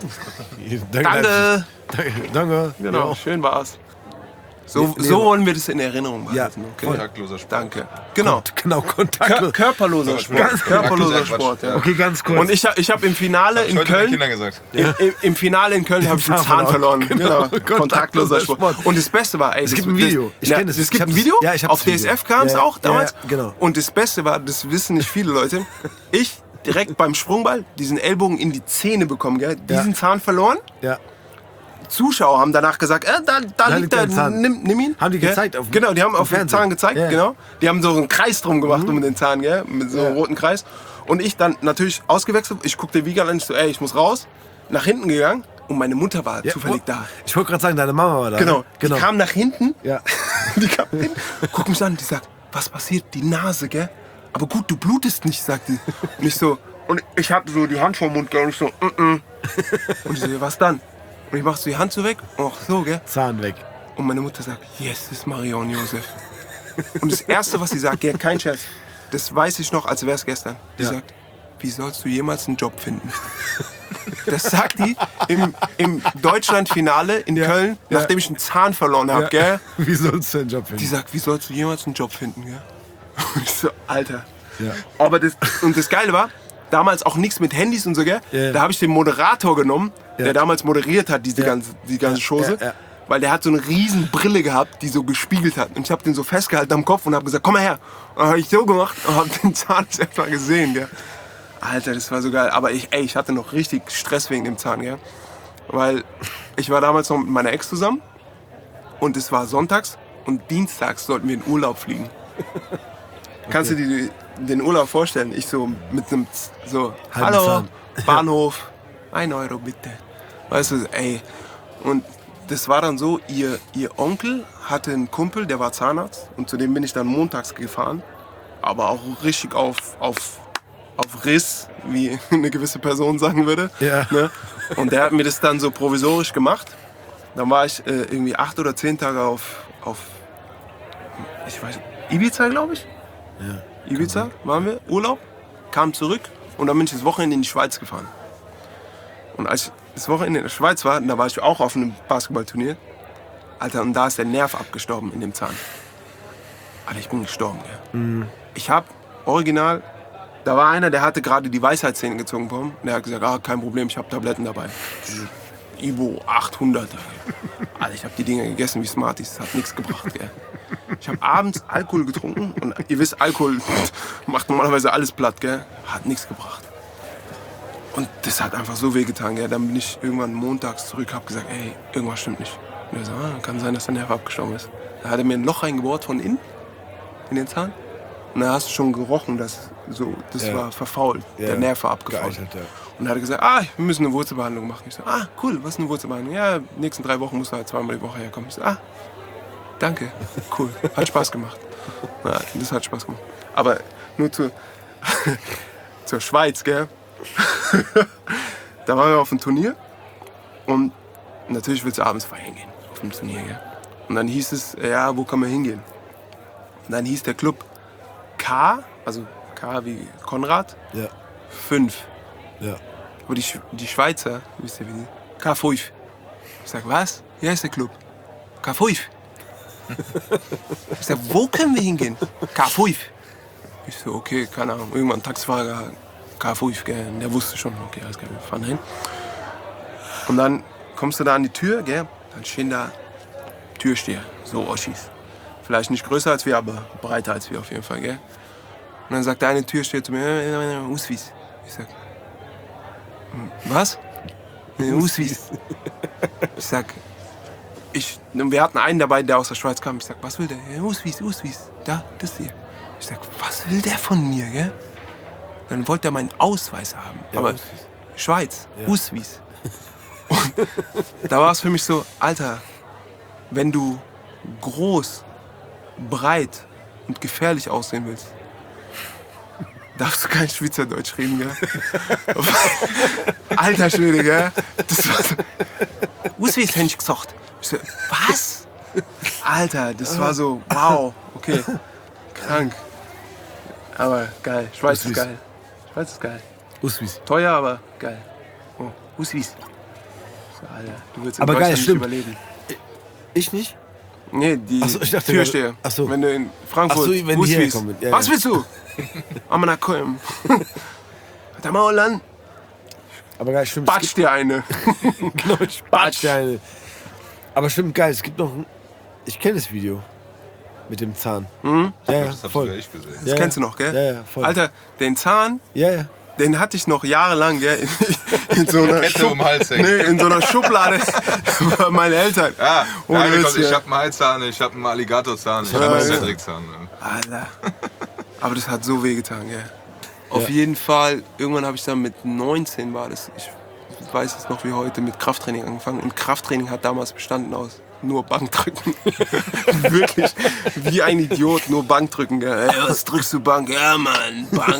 Danke. Danke. Danke. Genau, Ja. schön war's. So, Nee, so nee. wollen wir das in Erinnerung behalten. Ja, Okay? Kontaktloser Sport. Danke. Genau. Genau, Kör kontaktlos. körperloser Sport. Körperloser Sport, ja. Okay, ganz kurz. Und ich, hab- ich habe im Finale Ich in heute meinen Köln, Kindern gesagt. im, im, im Finale in Köln habe ich den Zahn Zahn verloren. verloren. Genau. Genau. Kontaktloser Sport. Sport. Und das Beste war, ey, Es das, gibt ein Video. Ich ja, kenn das. Es Ich gibt hab ein das- Video. ja, ich hab Auf das D S Video. F kam es Ja, auch damals. ja, genau. Und das Beste war, das wissen nicht viele Leute, ich direkt beim Sprungball diesen Ellbogen in die Zähne bekommen, gell? Diesen Ja. Zahn verloren. Ja. Zuschauer haben danach gesagt, äh, da, da liegt liegt der, dein Zahn. nimm, nimm ihn. Haben die Gell? gezeigt auf dem- Genau, die haben im auf den Fernsehen. Zahn gezeigt, Ja. genau. Die haben so einen Kreis drum gemacht um den Zahn, gell? Mit so einem Ja. roten Kreis. Und ich dann natürlich ausgewechselt, ich guckte Wiegel an, ich so, ey, ich muss raus. Nach hinten gegangen und meine Mutter war Ja, zufällig oh, da. Ich wollte gerade sagen, deine Mama war da. Genau. ne? genau. Die kam nach hinten, Ja. die kam hin, guckt mich an, die sagt, was passiert? Die Nase, gell? Aber gut, du blutest nicht, sagt die. Und ich so, und ich hatte so die Hand vor dem Mund, gell? Und ich so, mm -mm. Und ich so, ja, was dann? Und ich mach so die Hand so weg, ach so, gell? Zahn weg. Und meine Mutter sagt, yes, das ist Maria und Josef. Und das Erste, was sie sagt, gell, kein Scherz, das weiß ich noch, als wäre es gestern. Die Ja. sagt, wie sollst du jemals einen Job finden? Das sagt die im, im Deutschlandfinale in Ja. Köln, Ja. nachdem ich einen Zahn verloren habe, gell? Wie sollst du einen Job Die finden? sagt, wie sollst du jemals einen Job finden, gell? Und ich so, Alter. Ja. Aber das, und das Geile war, damals auch nichts mit Handys und so, gell? Ja. Da habe ich den Moderator genommen, Ja. der damals moderiert hat, diese Ja. ganze, die ganze Chose. Ja, ja. Weil der hat so eine riesen Brille gehabt, die so gespiegelt hat. Und ich habe den so festgehalten am Kopf und habe gesagt, komm mal her. Und dann habe ich so gemacht und habe den Zahn das erst mal gesehen, gell? Alter, das war so geil. Aber ich, ey, ich hatte noch richtig Stress wegen dem Zahn, gell? Weil ich war damals noch mit meiner Ex zusammen und es war sonntags und dienstags sollten wir in Urlaub fliegen. Kannst du dir den Urlaub vorstellen? Ich so mit einem Z- so, Halben hallo, Zahn. Bahnhof, ein Euro bitte. Weißt du, ey. Und das war dann so, ihr, ihr Onkel hatte einen Kumpel, der war Zahnarzt und zu dem bin ich dann montags gefahren. Aber auch richtig auf, auf, auf Riss, wie eine gewisse Person sagen würde. Ja. Ne? Und der hat mir das dann so provisorisch gemacht. Dann war ich äh, irgendwie acht oder zehn Tage auf, auf ich weiß, Ibiza, glaube ich. Ja. Ibiza waren wir, Urlaub, kam zurück und dann bin ich das Wochenende in die Schweiz gefahren. Und als ich das Wochenende in der Schweiz war, da war ich auch auf einem Basketballturnier. Alter, und da ist der Nerv abgestorben in dem Zahn. Alter, ich bin gestorben, gell. Ich hab original, da war einer, der hatte gerade die Weisheitszähne gezogen bekommen. Der hat gesagt, ah, kein Problem, ich habe Tabletten dabei. Ibo achthunderter. Alter, ich habe die Dinger gegessen wie Smarties, das hat nichts gebracht. Gell. Ich habe abends Alkohol getrunken und ihr wisst, Alkohol macht normalerweise alles platt, gell? Hat nichts gebracht. Und das hat einfach so wehgetan, gell? Dann bin ich irgendwann montags zurück, hab gesagt, ey, irgendwas stimmt nicht. Und er so, ah, kann sein, dass der Nerv abgestorben ist. Da hat er mir ein Loch reingebohrt von innen, in den Zahn. Und da hast du schon gerochen, dass so, das Ja. war verfault, Ja. der Nerv war abgefault. Gealtert, ja. Und dann hat er gesagt, ah, wir müssen eine Wurzelbehandlung machen. Ich so, ah, cool, was ist eine Wurzelbehandlung? Ja, die nächsten drei Wochen musst du halt zweimal die Woche herkommen. Ich so, ah, danke, cool, hat Spaß gemacht. Ja, das hat Spaß gemacht. Aber nur zu, zur Schweiz, gell? Da waren wir auf einem Turnier und natürlich willst du abends feiern gehen auf dem Turnier, gell? Und dann hieß es, ja, wo kann man hingehen? Und dann hieß der Club K, also K wie Konrad, Ja. fünf. Ja. Aber die, Sch- die Schweizer, wisst ihr wie die? K fünf. Ich sag, was? Hier ist der Club. K fünf. Ich sag, wo können wir hingehen? K fünf. Ich so, okay, keine Ahnung. Irgendwann ein Taxifahrer, K fünf, gell? Und der wusste schon, okay, alles klar, wir fahren hin. Und dann kommst du da an die Tür, gell? Dann stehen da Türsteher, so Oschis. Vielleicht nicht größer als wir, aber breiter als wir auf jeden Fall, gell? Und dann sagt der eine Türsteher zu mir, äh, äh, Uswis. Ich sag, "Hm, was? Äh, Uswis. Ich sag, ich, und wir hatten einen dabei, der aus der Schweiz kam. Ich sag, was will der? Ja, Uswis, Uswis. Da, das hier. Ich sag, was will der von mir, gell? Dann wollte er meinen Ausweis haben. Ja, aber Uswis. Schweiz, Ja. Uswis. Und da war es für mich so, Alter, wenn du groß, breit und gefährlich aussehen willst, darfst du kein Schweizerdeutsch reden, gell? Alter Schwede, gell? Das war so, Uswis hätte ich gesagt. Ich so, was? Alter, das war so, wow, okay, krank. Aber geil, Schweiz ist Uswis. geil. Schweiz ist geil. Uswis. Teuer, aber geil. Oh, Uswis. So, Alter, du willst in Aber geil, Deutschland nicht stimmt. überleben. Ich nicht? Nee, die Ach so, ich dachte Türsteher. gerade- ach so. Wenn du in Frankfurt, Ach so, wenn die Uswis. hierher kommen. Ja, Was ja. willst du? Amana Köln. Da mal Holland, Aber geil, stimmt. es batsch dir eine. gibt- Genau, ich batsch deine. Aber stimmt, geil, es gibt noch ein. Ich kenne das Video. Mit dem Zahn. Mhm. Ja, ja, Das hab ich voll. sogar ich gesehen. Das kennst du noch, gell? Ja, ja, voll. Alter, den Zahn, Ja, ja. den hatte ich noch jahrelang, gell? In, in so einer Kette um den Hals hängen. Nee, in so einer Schublade bei meinen Eltern. Ah, Ohne ja, Witz, ich ja. hab einen Halszahn, ich hab einen Alligatorzahn, ich hab Ja, einen ja. Cedric-Zahn. Alter. Aber das hat so wehgetan, gell? Auf Ja. jeden Fall, irgendwann habe ich dann mit neunzehn war das, ich weiß es noch wie heute, mit Krafttraining angefangen. Und Krafttraining hat damals bestanden aus nur Bankdrücken. Wirklich, wie ein Idiot, nur Bankdrücken. Gell? Ey, was drückst du Bank? Ja, Mann, Bank.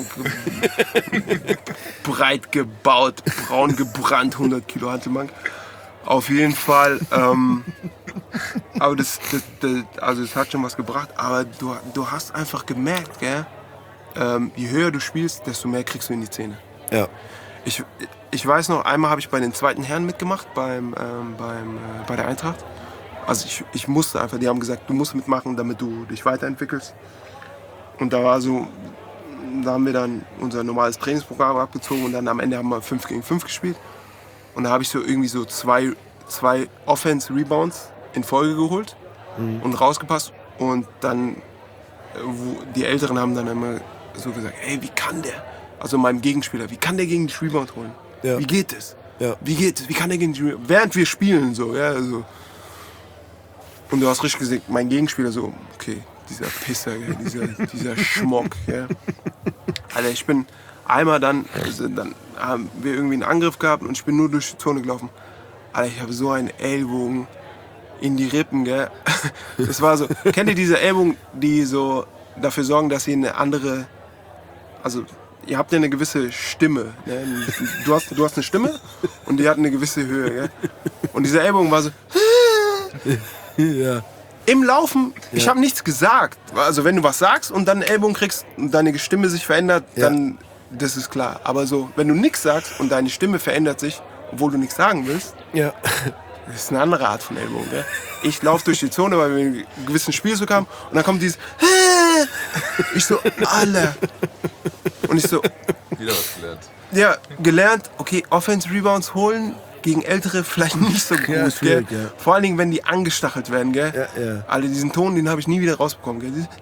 Breit gebaut, braun gebrannt, hundert Kilo Hantelbank. Auf jeden Fall, ähm, aber das, das, das, also das hat schon was gebracht, aber du, du hast einfach gemerkt, gell? Ähm, je höher du spielst, desto mehr kriegst du in die Zähne. Ja. Ich, ich weiß noch, einmal habe ich bei den zweiten Herren mitgemacht, beim, ähm, beim, äh, bei der Eintracht. Also ich, ich musste einfach, die haben gesagt, du musst mitmachen, damit du dich weiterentwickelst. Und da war so, da haben wir dann unser normales Trainingsprogramm abgezogen und dann am Ende haben wir fünf gegen fünf gespielt. Und da habe ich so irgendwie so zwei, zwei Offense-Rebounds in Folge geholt und rausgepasst. Und dann, äh, wo, die Älteren haben dann immer so gesagt, ey, wie kann der, also meinem Gegenspieler, wie kann der gegen dich Rebound holen? Ja. Wie geht das? Ja. Wie geht das? Wie kann der gegen dich Rebound? Während wir spielen so, ja, so. Und du hast richtig gesehen, mein Gegenspieler so, okay, dieser Pisser, gell, dieser, dieser Schmock, ja. Alter, ich bin einmal dann, also dann haben wir irgendwie einen Angriff gehabt und ich bin nur durch die Zone gelaufen. Alter, ich habe so einen Ellbogen in die Rippen, gell. Das war so, kennt ihr diese Ellbogen, die so dafür sorgen, dass ihr eine andere, also ihr habt ja eine gewisse Stimme, ne? Du hast, du hast eine Stimme und die hat eine gewisse Höhe, gell. Und dieser Ellbogen war so, Ja. im Laufen, ich habe nichts gesagt. Also wenn du was sagst und dann einen Ellbogen kriegst und deine Stimme sich verändert, Ja. dann, das ist klar. Aber so, wenn du nichts sagst und deine Stimme verändert sich, obwohl du nichts sagen willst, Ja. das ist eine andere Art von Ellbogen. Gell? Ich laufe durch die Zone, weil wir einen gewissen Spielzug haben und dann kommt dieses ich so, Alter. Und ich so, Wieder was gelernt. ja, gelernt, okay, Offense-Rebounds holen gegen Ältere vielleicht nicht so gut, Ja, gell? schwierig, ja. Vor allen Dingen, wenn die angestachelt werden, gell? Ja, ja. Alter, diesen Ton, den habe ich nie wieder rausbekommen, gell? Dieses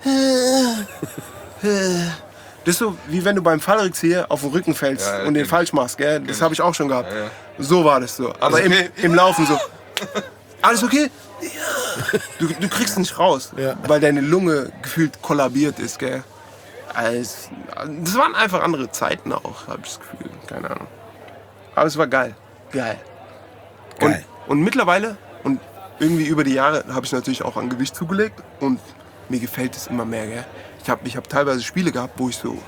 Das ist so, wie wenn du beim Fallrückzieher auf den Rücken fällst Ja, ja, und den kenn falsch machst, gell? Das habe ich auch schon gehabt. Ja, ja. So war das so. Aber Alles im, okay? im Laufen so. Alles okay? Ja. Du, du kriegst nicht raus, Ja. weil deine Lunge gefühlt kollabiert ist, gell? Als, das waren einfach andere Zeiten auch, habe ich das Gefühl. Keine Ahnung. Aber es war geil. Geil. Geil. Und, und mittlerweile, und irgendwie über die Jahre, habe ich natürlich auch an Gewicht zugelegt. Und mir gefällt es immer mehr, gell? Ich habe ich hab teilweise Spiele gehabt, wo ich so...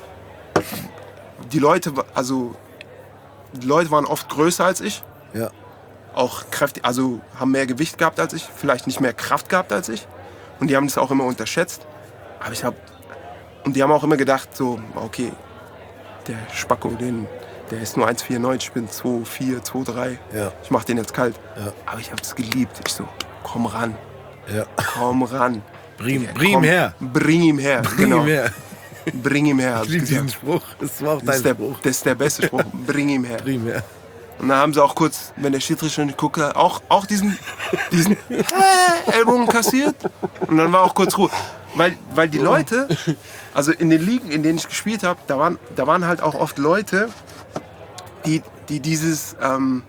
Die Leute, also... Die Leute waren oft größer als ich. Ja. Auch kräftig, also haben mehr Gewicht gehabt als ich. Vielleicht nicht mehr Kraft gehabt als ich. Und die haben das auch immer unterschätzt. Aber ich habe... Und die haben auch immer gedacht, so, okay, der Spacko, den, der ist nur eins Komma vierundneunzig, ich bin zwei Komma vier, zwei Komma drei. Ja. Ich mach den jetzt kalt. Ja. Aber ich habe es geliebt. Ich so, komm ran, Ja. komm ran. Bring, Ja, bring ihm komm, her. Bring ihm her, Bring genau. ihm her. Bring ihm her, hab Ich ich liebe diesen gesagt. Spruch. Das war auch Das dein ist, der, Spruch. das ist der beste Spruch. Bring ihm her. Bring ihm her. Und dann haben sie auch kurz, wenn der Schiedsrichter nicht guckt, auch, auch diesen, diesen Ellbogen kassiert. Und dann war auch kurz Ruhe. Weil, weil die Leute, also in den Ligen, in denen ich gespielt habe, da waren, da waren halt auch oft Leute, die, die dieses, ähm,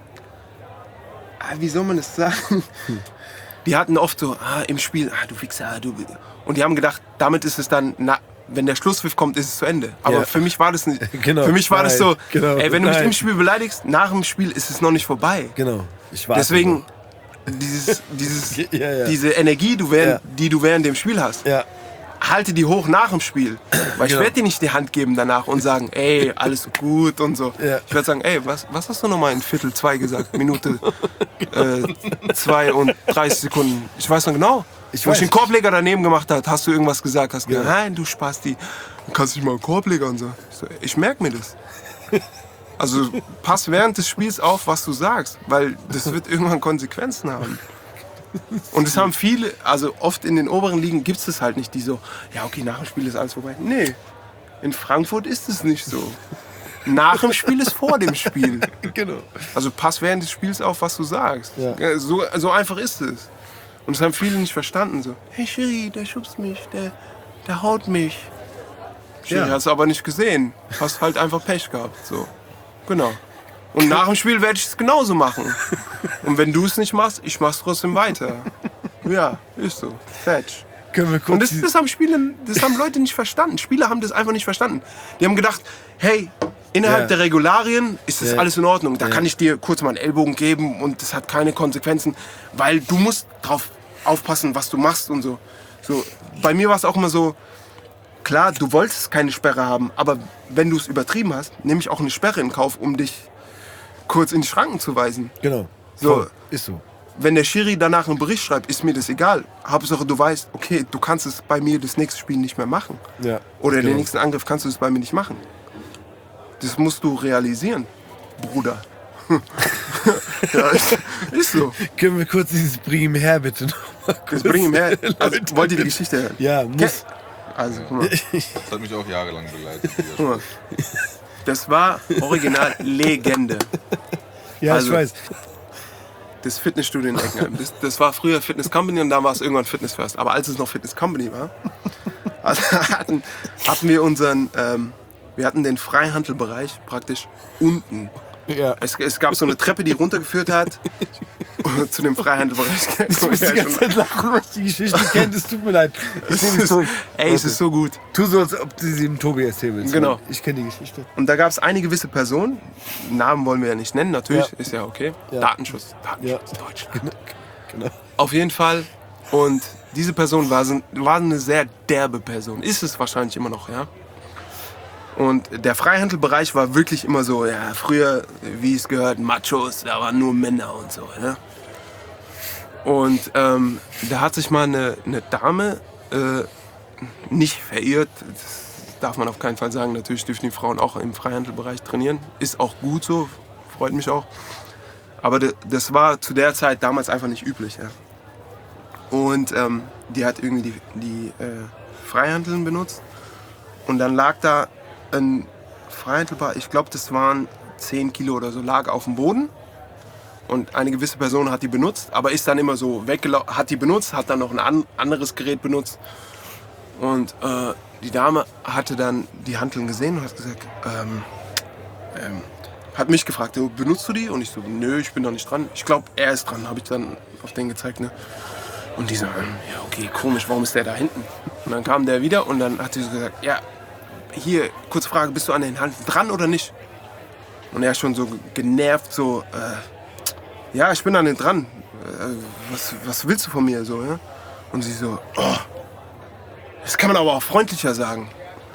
ah, wie soll man das sagen? Die hatten oft so, ah, im Spiel, ah, du Wichser, du. Und die haben gedacht, damit ist es dann, na, wenn der Schlusspfiff kommt, ist es zu Ende. Aber Ja. für mich war das nicht. Genau. Für mich war das Nein. so, Genau. ey, wenn du mich Nein. im Spiel beleidigst, nach dem Spiel ist es noch nicht vorbei. Genau. Ich warte Deswegen, dieses, dieses, Ja, ja. diese Energie, du während, Ja. die du während dem Spiel hast, noch. Ja. halte die hoch nach dem Spiel. Weil ich Genau. werde dir nicht die Hand geben danach und sagen, ey, alles gut und so. Ja. Ich werde sagen, ey, was, was hast du nochmal in Viertel zwei gesagt? Minute äh, zwei und dreißig Sekunden. Ich weiß noch genau. Ich Wo weiß. ich den Korbleger daneben gemacht hat, hast du irgendwas gesagt, hast gesagt, Ja. nein, du Spasti, du kannst nicht mal einen Korbleger und so. Ich, so, ich merke mir das. Also pass während des Spiels auf, was du sagst, weil das wird irgendwann Konsequenzen haben. Und es haben viele, also oft in den oberen Ligen gibt es das halt nicht, die so, ja okay, nach dem Spiel ist alles vorbei. Nee, in Frankfurt ist es nicht so. Nach dem Spiel ist vor dem Spiel. Genau. Also pass während des Spiels auf, was du sagst. Ja. Ja, So, so einfach ist es. Und das haben viele nicht verstanden. So, hey Schiri, der schubst mich, der, der haut mich. Schiri, Ja. hast du aber nicht gesehen. Hast halt einfach Pech gehabt. So. Genau. Und nach dem Spiel werde ich es genauso machen. Und wenn du es nicht machst, ich mach's trotzdem weiter. Ja, ist so. Fetch. Können wir kurz Und das, die- das, haben Spiele, das haben Leute nicht verstanden. Spieler haben das einfach nicht verstanden. Die haben gedacht, hey, innerhalb Ja. der Regularien ist das Ja. alles in Ordnung. Da Ja. kann ich dir kurz mal einen Ellbogen geben und das hat keine Konsequenzen, weil du musst drauf aufpassen, was du machst und so. So, bei mir war es auch immer so, klar, du wolltest keine Sperre haben, aber wenn du es übertrieben hast, nehme ich auch eine Sperre in Kauf, um dich kurz in die Schranken zu weisen. Genau. So. Voll. Ist so. Wenn der Schiri danach einen Bericht schreibt, ist mir das egal. Hauptsache du weißt, okay, du kannst es bei mir das nächste Spiel nicht mehr machen. Ja. Oder Genau. den nächsten Angriff kannst du es bei mir nicht machen. Das musst du realisieren, Bruder. Ja, ist, ist so. Können wir kurz dieses Bring ihm her bitte noch mal kurz. Das bring ihm her. Also, wollt ihr die Geschichte hören? Ja, muss. Also, guck mal. Das hat mich auch jahrelang begleitet. Guck mal. Das war original Legende. Ja, Also- ich weiß. Das Fitnessstudio in Eckenheim. Das, das war früher Fitness Company und dann war es irgendwann Fitness First. Aber als es noch Fitness Company war, also hatten, hatten wir unseren, ähm, wir hatten den Freihandelbereich praktisch unten. Ja. Es, es gab so eine Treppe, die runtergeführt hat zu dem Freihandelbereich. Ich muss die ganze Zeit lachen, weil ich die Geschichte kennt. Es tut mir leid. Ich Es nehme es ist, zurück. ey, es ist so gut. Tu so, als ob du sie dem Tobi erzählen willst. Genau. Ich kenne die Geschichte. Und da gab es eine gewisse Person, Namen wollen wir ja nicht nennen, natürlich, Ja. ist ja okay. Ja. Datenschutz, Datenschutz, Ja. Deutschland. Genau. Auf jeden Fall. Und diese Person war, so- war eine sehr derbe Person. Ist es wahrscheinlich immer noch, ja. Und der Freihandelbereich war wirklich immer so, ja, früher, wie es gehört, Machos, da waren nur Männer und so, ja. Und ähm, da hat sich mal eine, eine Dame äh, nicht verirrt. Das darf man auf keinen Fall sagen. Natürlich dürfen die Frauen auch im Freihandelbereich trainieren. Ist auch gut so, freut mich auch. Aber de- das war zu der Zeit damals einfach nicht üblich. Ja. Und ähm, die hat irgendwie die, die äh, Freihandeln benutzt. Und dann lag da ein Freihandelbar, ich glaube, das waren zehn Kilo oder so, lag auf dem Boden. und eine gewisse Person hat die benutzt, aber ist dann immer so weggelaufen, hat die benutzt, hat dann noch ein an, anderes Gerät benutzt. Und äh, die Dame hatte dann die Hanteln gesehen und hat gesagt, ähm, ähm, hat mich gefragt, benutzt du die? Und ich so, nö, ich bin da nicht dran. Ich glaube, er ist dran, habe ich dann auf den gezeigt. Ne? Und die so, ähm, ja okay, komisch, warum ist der da hinten? Und dann kam der wieder und dann hat sie so gesagt, ja, hier, kurze Frage, bist du an den Hanteln dran oder nicht? Und er schon so genervt, so, äh, ja, ich bin an den dran. Äh, was, was willst du von mir? So, ja? Und sie so, oh, das kann man aber auch freundlicher sagen.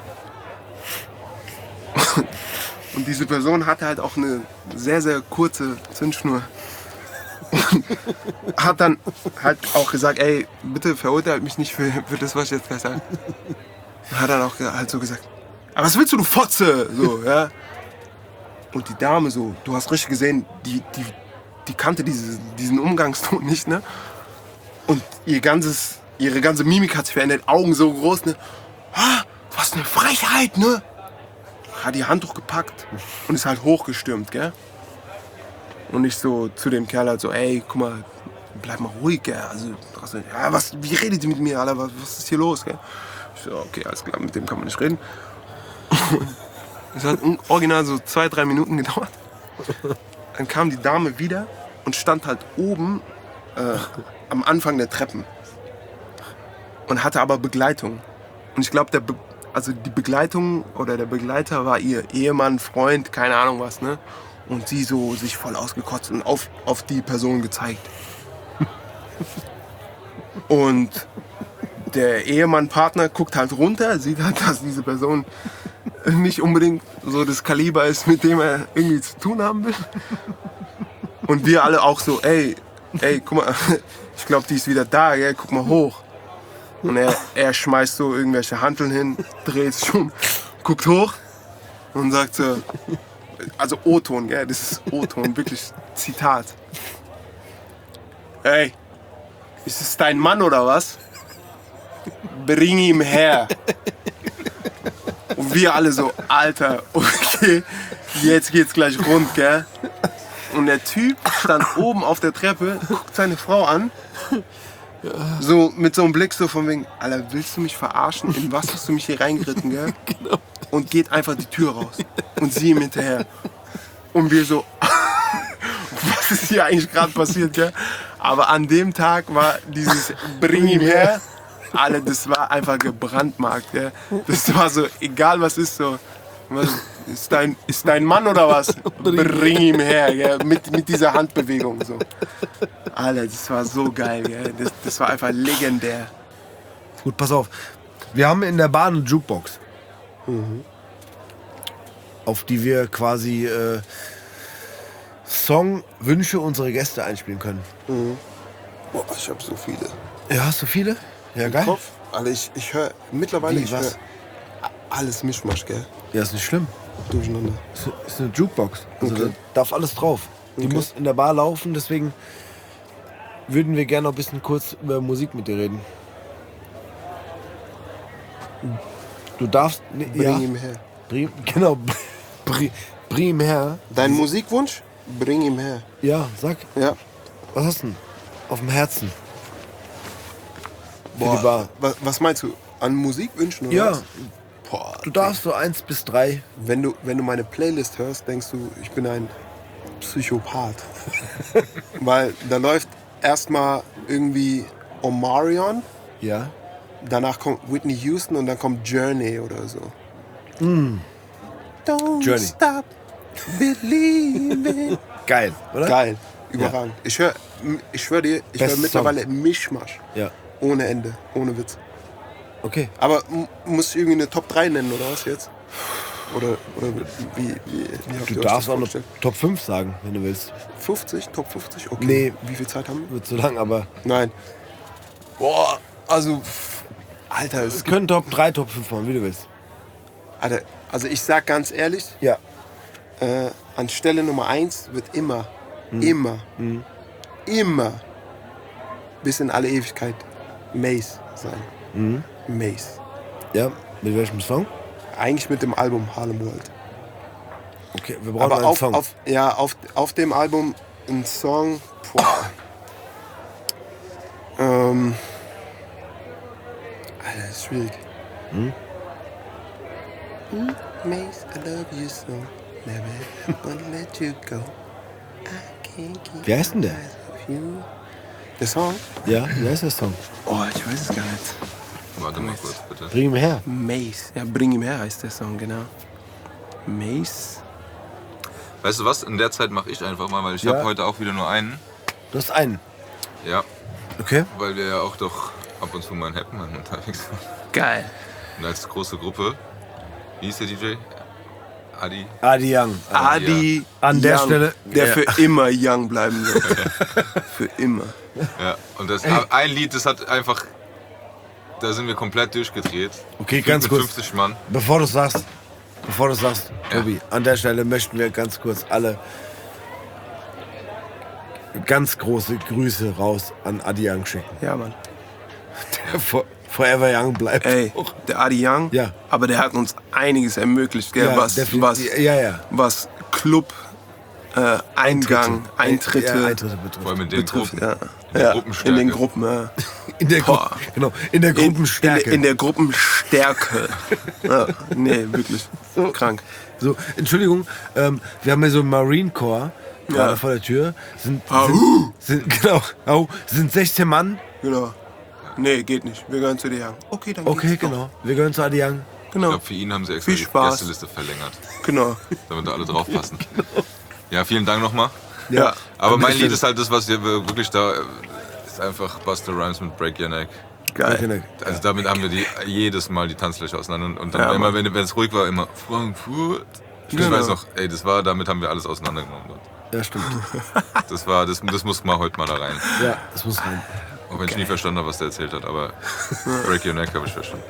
Und diese Person hatte halt auch eine sehr, sehr kurze Zündschnur. Und hat dann halt auch gesagt, ey, bitte verurteilt mich nicht für, für das, was ich jetzt gleich sage. Und hat dann auch halt so gesagt, aber was willst du, du Fotze? So, ja. Und die Dame so, du hast richtig gesehen, die, die, die kannte diese, diesen Umgangston nicht, ne? Und ihr ganzes, ihre ganze Mimik hat sich verändert, Augen so groß, ne? Ah, was eine Frechheit, ne? Hat ihr Handtuch gepackt und ist halt hochgestürmt, gell? Und ich so zu dem Kerl halt so, ey, guck mal, bleib mal ruhig, gell? Also, ja, was, wie redet ihr mit mir, Alter? Was, was ist hier los, gell? Ich so, okay, alles klar, mit dem kann man nicht reden. Es hat original so zwei, drei Minuten gedauert. Dann kam die Dame wieder und stand halt oben äh, am Anfang der Treppen. Und hatte aber Begleitung. Und ich glaube, der Be- also die Begleitung oder der Begleiter war ihr Ehemann, Freund, keine Ahnung was, ne? Und sie so sich voll ausgekotzt und auf, auf die Person gezeigt. Und der Ehemann, Partner guckt halt runter, sieht halt, dass diese Person nicht unbedingt so das Kaliber ist, mit dem er irgendwie zu tun haben will. Und wir alle auch so, ey, ey, guck mal, ich glaube, die ist wieder da, gell? Guck mal hoch. Und er, er schmeißt so irgendwelche Hanteln hin, dreht sich um, guckt hoch und sagt so, also O-Ton, gell? Das ist O-Ton, wirklich Zitat. Ey, ist es dein Mann oder was? Bring ihn her. Und wir alle so, Alter, okay, jetzt geht's gleich rund, gell? Und der Typ stand oben auf der Treppe, guckt seine Frau an, so mit so einem Blick so von wegen, Alter, willst du mich verarschen? In was hast du mich hier reingeritten, gell? Und geht einfach die Tür raus und sie ihm hinterher. Und wir so, was ist hier eigentlich gerade passiert, gell? Aber an dem Tag war dieses Bring ihm her, Alter, das war einfach gebrandmarkt, gell? Das war so, egal was ist, so, was, ist, dein, ist dein Mann oder was? Bring ihm her, gell? Mit, mit dieser Handbewegung, so. Alter, das war so geil, gell? Das, das war einfach legendär. Gut, pass auf. Wir haben in der Bahn eine Jukebox. Mhm. Auf die wir quasi äh, Songwünsche unserer Gäste einspielen können. Mhm. Boah, ich hab so viele. Ja, hast du viele? Ja, Im geil. Kopf. Alter, ich, ich höre mittlerweile, Wie, ich was? höre alles Mischmasch, gell? Ja, ist nicht schlimm. Durcheinander. Ist, ist eine Jukebox. Also Okay. da darf alles drauf. Die Okay. muss in der Bar laufen, deswegen würden wir gerne noch ein bisschen kurz über Musik mit dir reden. Du darfst... Ne, Bring ja, ihm her. bring, genau, bring, bring ihm her. Dein Musikwunsch? Bring ihm her. Ja, sag, Ja. was hast du denn auf dem Herzen? Für Boah, die Bar. Was, was meinst du? An Musikwünschen oder Ja, was? Boah, du darfst so eins bis drei. Wenn du, wenn du meine Playlist hörst, denkst du, ich bin ein Psychopath. Weil da läuft erstmal irgendwie Omarion, Ja. danach kommt Whitney Houston und dann kommt Journey oder so. Don't Journey. stop believing. Geil, oder? Geil, überragend. Ich höre, ich schwör dir, ich höre Best mittlerweile Mischmasch. Ja. Ohne Ende, ohne Witz. Okay. Aber m- muss ich irgendwie eine Top drei nennen oder was jetzt? Oder, oder wie, wie, wie habt Du ihr euch darfst das auch noch vorgestellt? Top fünf sagen, wenn du willst. fünfzig? Top fünfzig? Okay. Nee. Wie viel Zeit haben wir? Wird zu lang, aber Nein. Boah, also, pff, Alter, es wir gibt, können Top drei, Top fünf machen, wie du willst. Alter, also ich sag ganz ehrlich, Ja. äh, an Stelle Nummer eins wird immer, immer, immer bis in alle Ewigkeit Mace sein. Mace. Ja, mit welchem Song? Eigentlich mit dem Album Harlem World. Okay, wir brauchen Aber einen auf, Song. auf, ja, auf, auf dem Album ein Song, boah. Ähm, Alter, das ist schwierig. Hm? Mace, I love you so. Never gonna let you go. I can't keep Wie heißt denn der? my eyes off you. Der Song? Ja, wie heißt der Song? Oh, ich weiß es gar nicht. Warte mal kurz, bitte. Bring ihn her. Mace. Ja, Bring ihm her heißt der Song, genau. Mace. Weißt du was? In der Zeit mache ich einfach mal, weil ich Ja. habe heute auch wieder nur einen. Du hast einen. Ja, Okay. weil wir ja auch doch ab und zu mal in Heppenheim unterwegs sind. Geil. Und als große Gruppe, wie hieß der D J? Adi? Adi Young. Adi An der Young, Stelle- der ja. für immer Young bleiben wird. Für immer. Ja, und das ein Lied, das hat einfach, da sind wir komplett durchgedreht. Okay, ganz mit kurz. fünfzig Mann. Bevor du sagst, bevor du sagst, Ja. Tobi, an der Stelle möchten wir ganz kurz alle ganz große Grüße raus an Adi Young schicken. Ja, Mann. Der for- Forever Young bleibt. Ey, auch. der Adi Young, Ja. aber der hat uns einiges ermöglicht, gell, Ja, was, definitiv. was, Ja, ja. was Club, äh, Eingang, Eintritte, Ja, Eintritte betrifft. Vor allem in den betrifft. Gruppen. Ja. Ja, Gruppenstärke. in den Gruppen, ja. In der, Gru Boah. genau, in der In, in, Gruppenstärke. der- in der Gruppenstärke. Ja, nee, wirklich. Krank. So, Entschuldigung, ähm, wir haben hier so einen Marine Corps gerade Ja. vor der Tür. Sind, Au. sind, sind, genau, au, sind sechzehn Mann. Genau. Nee, geht nicht. Wir gehören zu dir Young. Okay, dann Okay, geht's doch. genau. Wir gehören zu Adi Young. Ich Genau. glaube, für ihn haben sie extra Viel die Spaß. Gästeliste verlängert, Genau. damit da alle draufpassen. Ja, vielen Dank nochmal. Ja. Aber An mein der Lied Stelle- ist halt das, was wir wirklich da, ist einfach Busta Rhymes mit Break Your Neck. Geil. Also damit haben wir die jedes Mal die Tanzfläche auseinander. Und dann Ja, immer, Mann. wenn wenn es ruhig war, immer Frankfurt. Ich Genau. weiß noch, ey, das war, damit haben wir alles auseinandergenommen dort. Ja, stimmt. Das war, das, das muss mal heute mal da rein. Ja, das muss rein. Auch wenn ich nie verstanden habe, was der erzählt hat, aber Break Your Neck habe ich verstanden.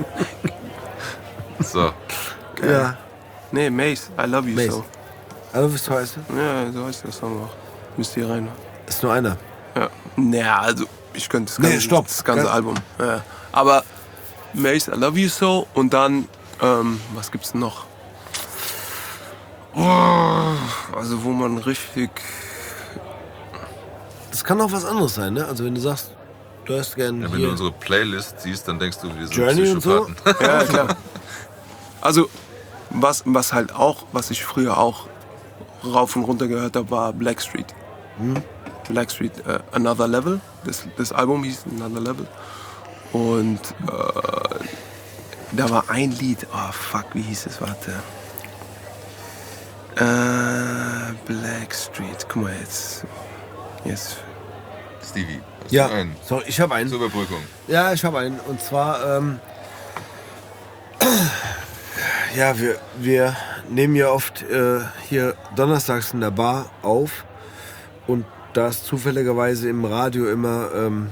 So, Ja. Nee, Mace, I love you Mace. so. Also, was heißt das? Ja, so heißt der Song auch. Müsst ihr rein. Ist nur einer. Ja. Naja, also ich könnte das Nee, ganze, stopp. das ganze Ganz- Album. Ja. Aber Mace, I love you so. Und dann, ähm, was gibt's denn noch? Oh, also wo man richtig... Das kann auch was anderes sein, ne? Also, wenn du sagst, du hast gern ja, wenn hier du unsere Playlist siehst, dann denkst du, wir sind Journey und so. Psychopathen. Ja, klar. Also, was, was halt auch, was ich früher auch rauf und runter gehört habe, war Blackstreet. Blackstreet, äh, Another Level. Das, das Album hieß Another Level. Und äh, da war ein Lied, oh fuck, wie hieß es, warte. Äh, Blackstreet, guck mal jetzt. Jetzt. Stevie, hast Ja, du einen? sorry, ich habe einen. Zur Überbrückung. Ja, ich habe einen. Und zwar, ähm, ja, wir, wir nehmen ja oft äh, hier donnerstags in der Bar auf. Und da ist zufälligerweise im Radio immer ähm,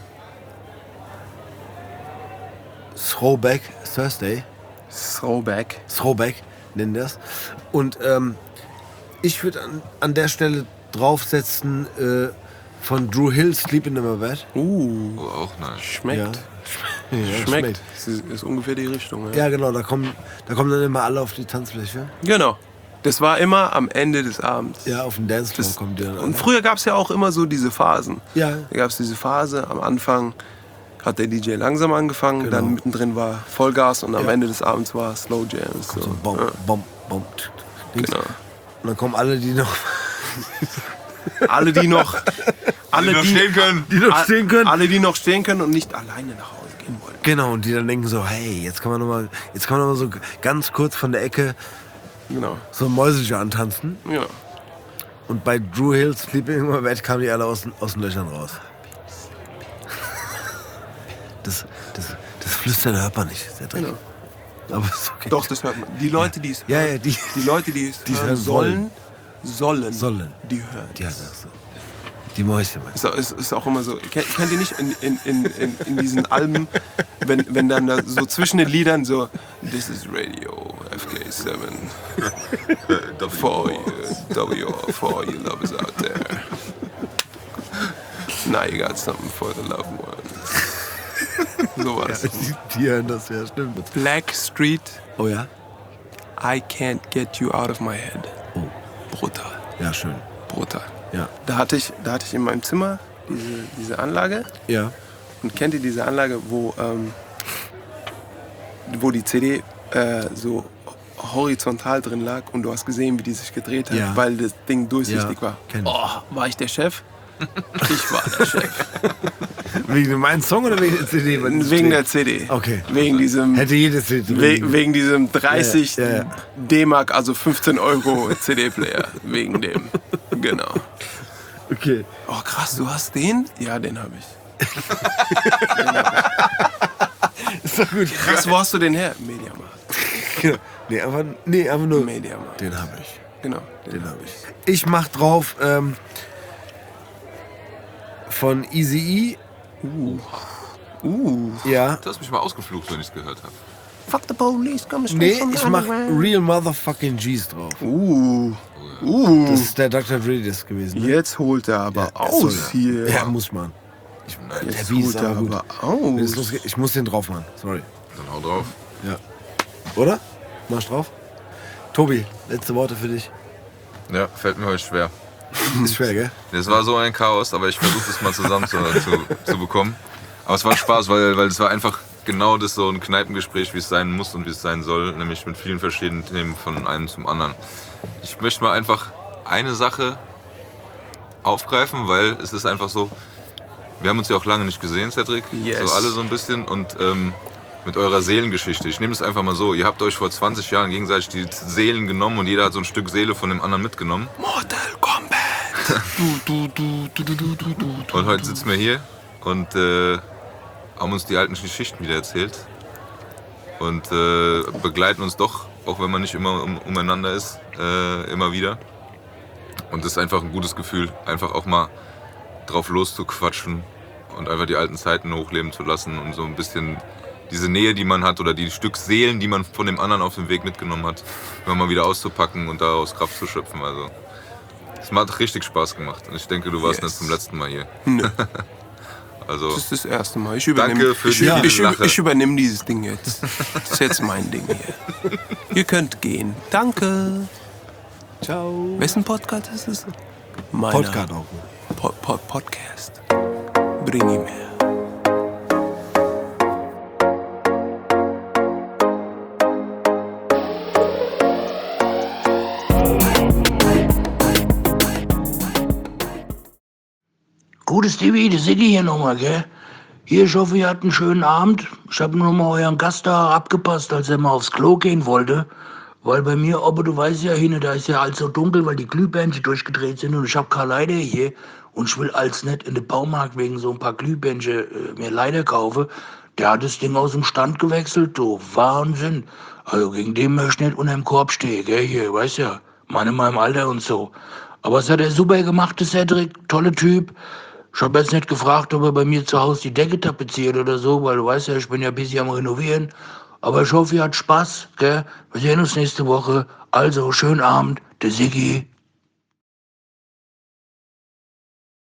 Throwback Thursday. Throwback. Throwback nennen das. Und ähm, ich würde an, an der Stelle draufsetzen äh, von Drew Hill, Sleep in My Bed. Uh, Oh, auch nice. schmeckt. Ja, ja, Schmeckt. Das ist, ist ungefähr die Richtung. Ja. Ja, genau, da kommen, da kommen dann immer alle auf die Tanzfläche. Genau. Das war immer am Ende des Abends. Ja, auf den Dancefloor Das, kommen die dann und alle. früher gab es ja auch immer so diese Phasen. Ja. Da gab es diese Phase, am Anfang hat der D J langsam angefangen, Genau. dann mittendrin war Vollgas und am Ja. Ende des Abends war Slow Jams. So. So, bom, Ja, bom, bom. tsch, links. genau. Und dann kommen alle, die noch, Alle, die noch, alle, noch stehen können. die noch a- stehen können. alle, die noch stehen können und nicht alleine nach Hause gehen wollen. Genau, und die dann denken so, hey, jetzt kann man noch mal, jetzt kann man noch mal so ganz kurz von der Ecke Genau. so ein Mäuselchen antanzen. Ja. Und bei Drew Hill, Sleeping in My Bed, kamen die alle aus, den- aus den Löchern raus. Das, das, das Flüstern hört man nicht, sehr dreckig. Genau. Aber ist okay. Doch, das hört man. Die Leute, die es Ja, ja, die, die Leute, die es Die hören hören sollen, sollen, Sollen. die hören. die hat das so. Die Mäuschen, meinst Ist, auch- ist, ist auch immer so. Kennt, kennt ihr nicht in, in, in, in, in diesen Alben, wenn, wenn dann da so zwischen den Liedern so This is Radio F K seven for you, W R for all you lovers out there. Now you got something for the loved ones. So war das. du? Die, die hören das, ja, stimmt. Black Street, Oh ja? I can't get you out of my head. Oh, Brutal. ja, schön. Brutal. Ja. Da hatte ich, da hatte ich in meinem Zimmer diese, diese Anlage. Ja. Und kennt ihr diese Anlage, wo, ähm, wo die C D äh, so horizontal drin lag und du hast gesehen, wie die sich gedreht hat, Ja. weil das Ding durchsichtig Ja, war. kenn ich. Oh, war ich der Chef? Ich war der Chef. Wegen meinem Song oder wegen der C D? Wegen der C D. Okay. Wegen diesem, Hätte jedes C D. we, wegen diesem dreißig Ja, ja, ja. D-Mark, also fünfzehn Euro C D-Player. Wegen dem. Genau. Okay. Oh krass, du hast den? Ja, den habe ich. Ist doch gut. Krass, wo hast du den her? Mediamarkt. Genau. Nee, aber, nee, aber nur. Mediamarkt. Den habe ich. Genau. Den habe ich. Ich mach drauf ähm, von Eazy-E. Uh. Ja. Du hast mich mal ausgeflucht, wenn ich es gehört habe. Fuck the police, komm Nee, ich mach Real Motherfucking G's drauf. Uh. Uh. Das ist der Doktor Dre Disc gewesen. Ne? Jetzt holt er aber Ja, so, aus ja. hier. Ja, muss man. Ich, der Jetzt Beat ist holt er aber gut. aber Wenn es aus. losgeht, ich muss den drauf machen. Sorry. Dann hau drauf. Ja. Oder? Machst drauf? Tobi, letzte Worte für dich. Ja, fällt mir heute schwer. Ist schwer, gell? Das war so ein Chaos, aber ich versuche es mal zusammen zu, zu, zu bekommen. Aber es war Spaß, weil, weil es war einfach genau das so ein Kneipengespräch, wie es sein muss und wie es sein soll, nämlich mit vielen verschiedenen Themen von einem zum anderen. Ich möchte mal einfach eine Sache aufgreifen, weil es ist einfach so, wir haben uns ja auch lange nicht gesehen, Cedric, Yes. so alle so ein bisschen und ähm, mit eurer Seelengeschichte. Ich nehme es einfach mal so, ihr habt euch vor zwanzig Jahren gegenseitig die Seelen genommen und jeder hat so ein Stück Seele von dem anderen mitgenommen. Mortal Kombat. du, du, du, du, du, du, du, du. Und heute sitzen wir hier und äh, haben uns die alten Geschichten wieder erzählt und äh, begleiten uns doch, auch wenn man nicht immer um, umeinander ist, äh, immer wieder. Und das ist einfach ein gutes Gefühl, einfach auch mal drauf loszuquatschen und einfach die alten Zeiten hochleben zu lassen und so ein bisschen diese Nähe, die man hat oder die Stück Seelen, die man von dem anderen auf dem Weg mitgenommen hat, immer mal wieder auszupacken und daraus Kraft zu schöpfen. Also es hat richtig Spaß gemacht und ich denke, du warst Yes. nicht zum letzten Mal hier. Nö, Also das ist das erste Mal. Ich übernehme, danke für ich, die ich, ich, Lache. ich übernehme dieses Ding jetzt. Das ist jetzt mein Ding hier. Ihr könnt gehen. Danke. Ciao. Wessen Podcast ist es? Meiner. Podcast auch. Po po Podcast. Bring ihm her. Gutes Stevie, der Siggi hier nochmal, gell? Hier, ich hoffe, ihr hattet einen schönen Abend. Ich habe nur mal euren Gast da abgepasst, als er mal aufs Klo gehen wollte. Weil bei mir, aber du weißt ja, hin, da ist ja alles so dunkel, weil die Glühbirnchen durchgedreht sind und ich habe keine Leiter hier. Und ich will als nicht in den Baumarkt wegen so ein paar Glühbirnchen äh, mir Leiter kaufen. Der hat das Ding aus dem Stand gewechselt, du Wahnsinn. Also gegen den möchte ich nicht unter dem Korb stehen, gell? Hier, weißt ja, Mann in meinem Alter und so. Aber es hat er super gemacht, der Cedric, toller Typ. Ich habe jetzt nicht gefragt, ob er bei mir zu Hause die Decke tapeziert oder so, weil du weißt ja, ich bin ja ein bisschen am Renovieren. Aber ich hoffe, ihr habt Spaß, gell? Wir sehen uns nächste Woche. Also, schönen Abend, der Siggi.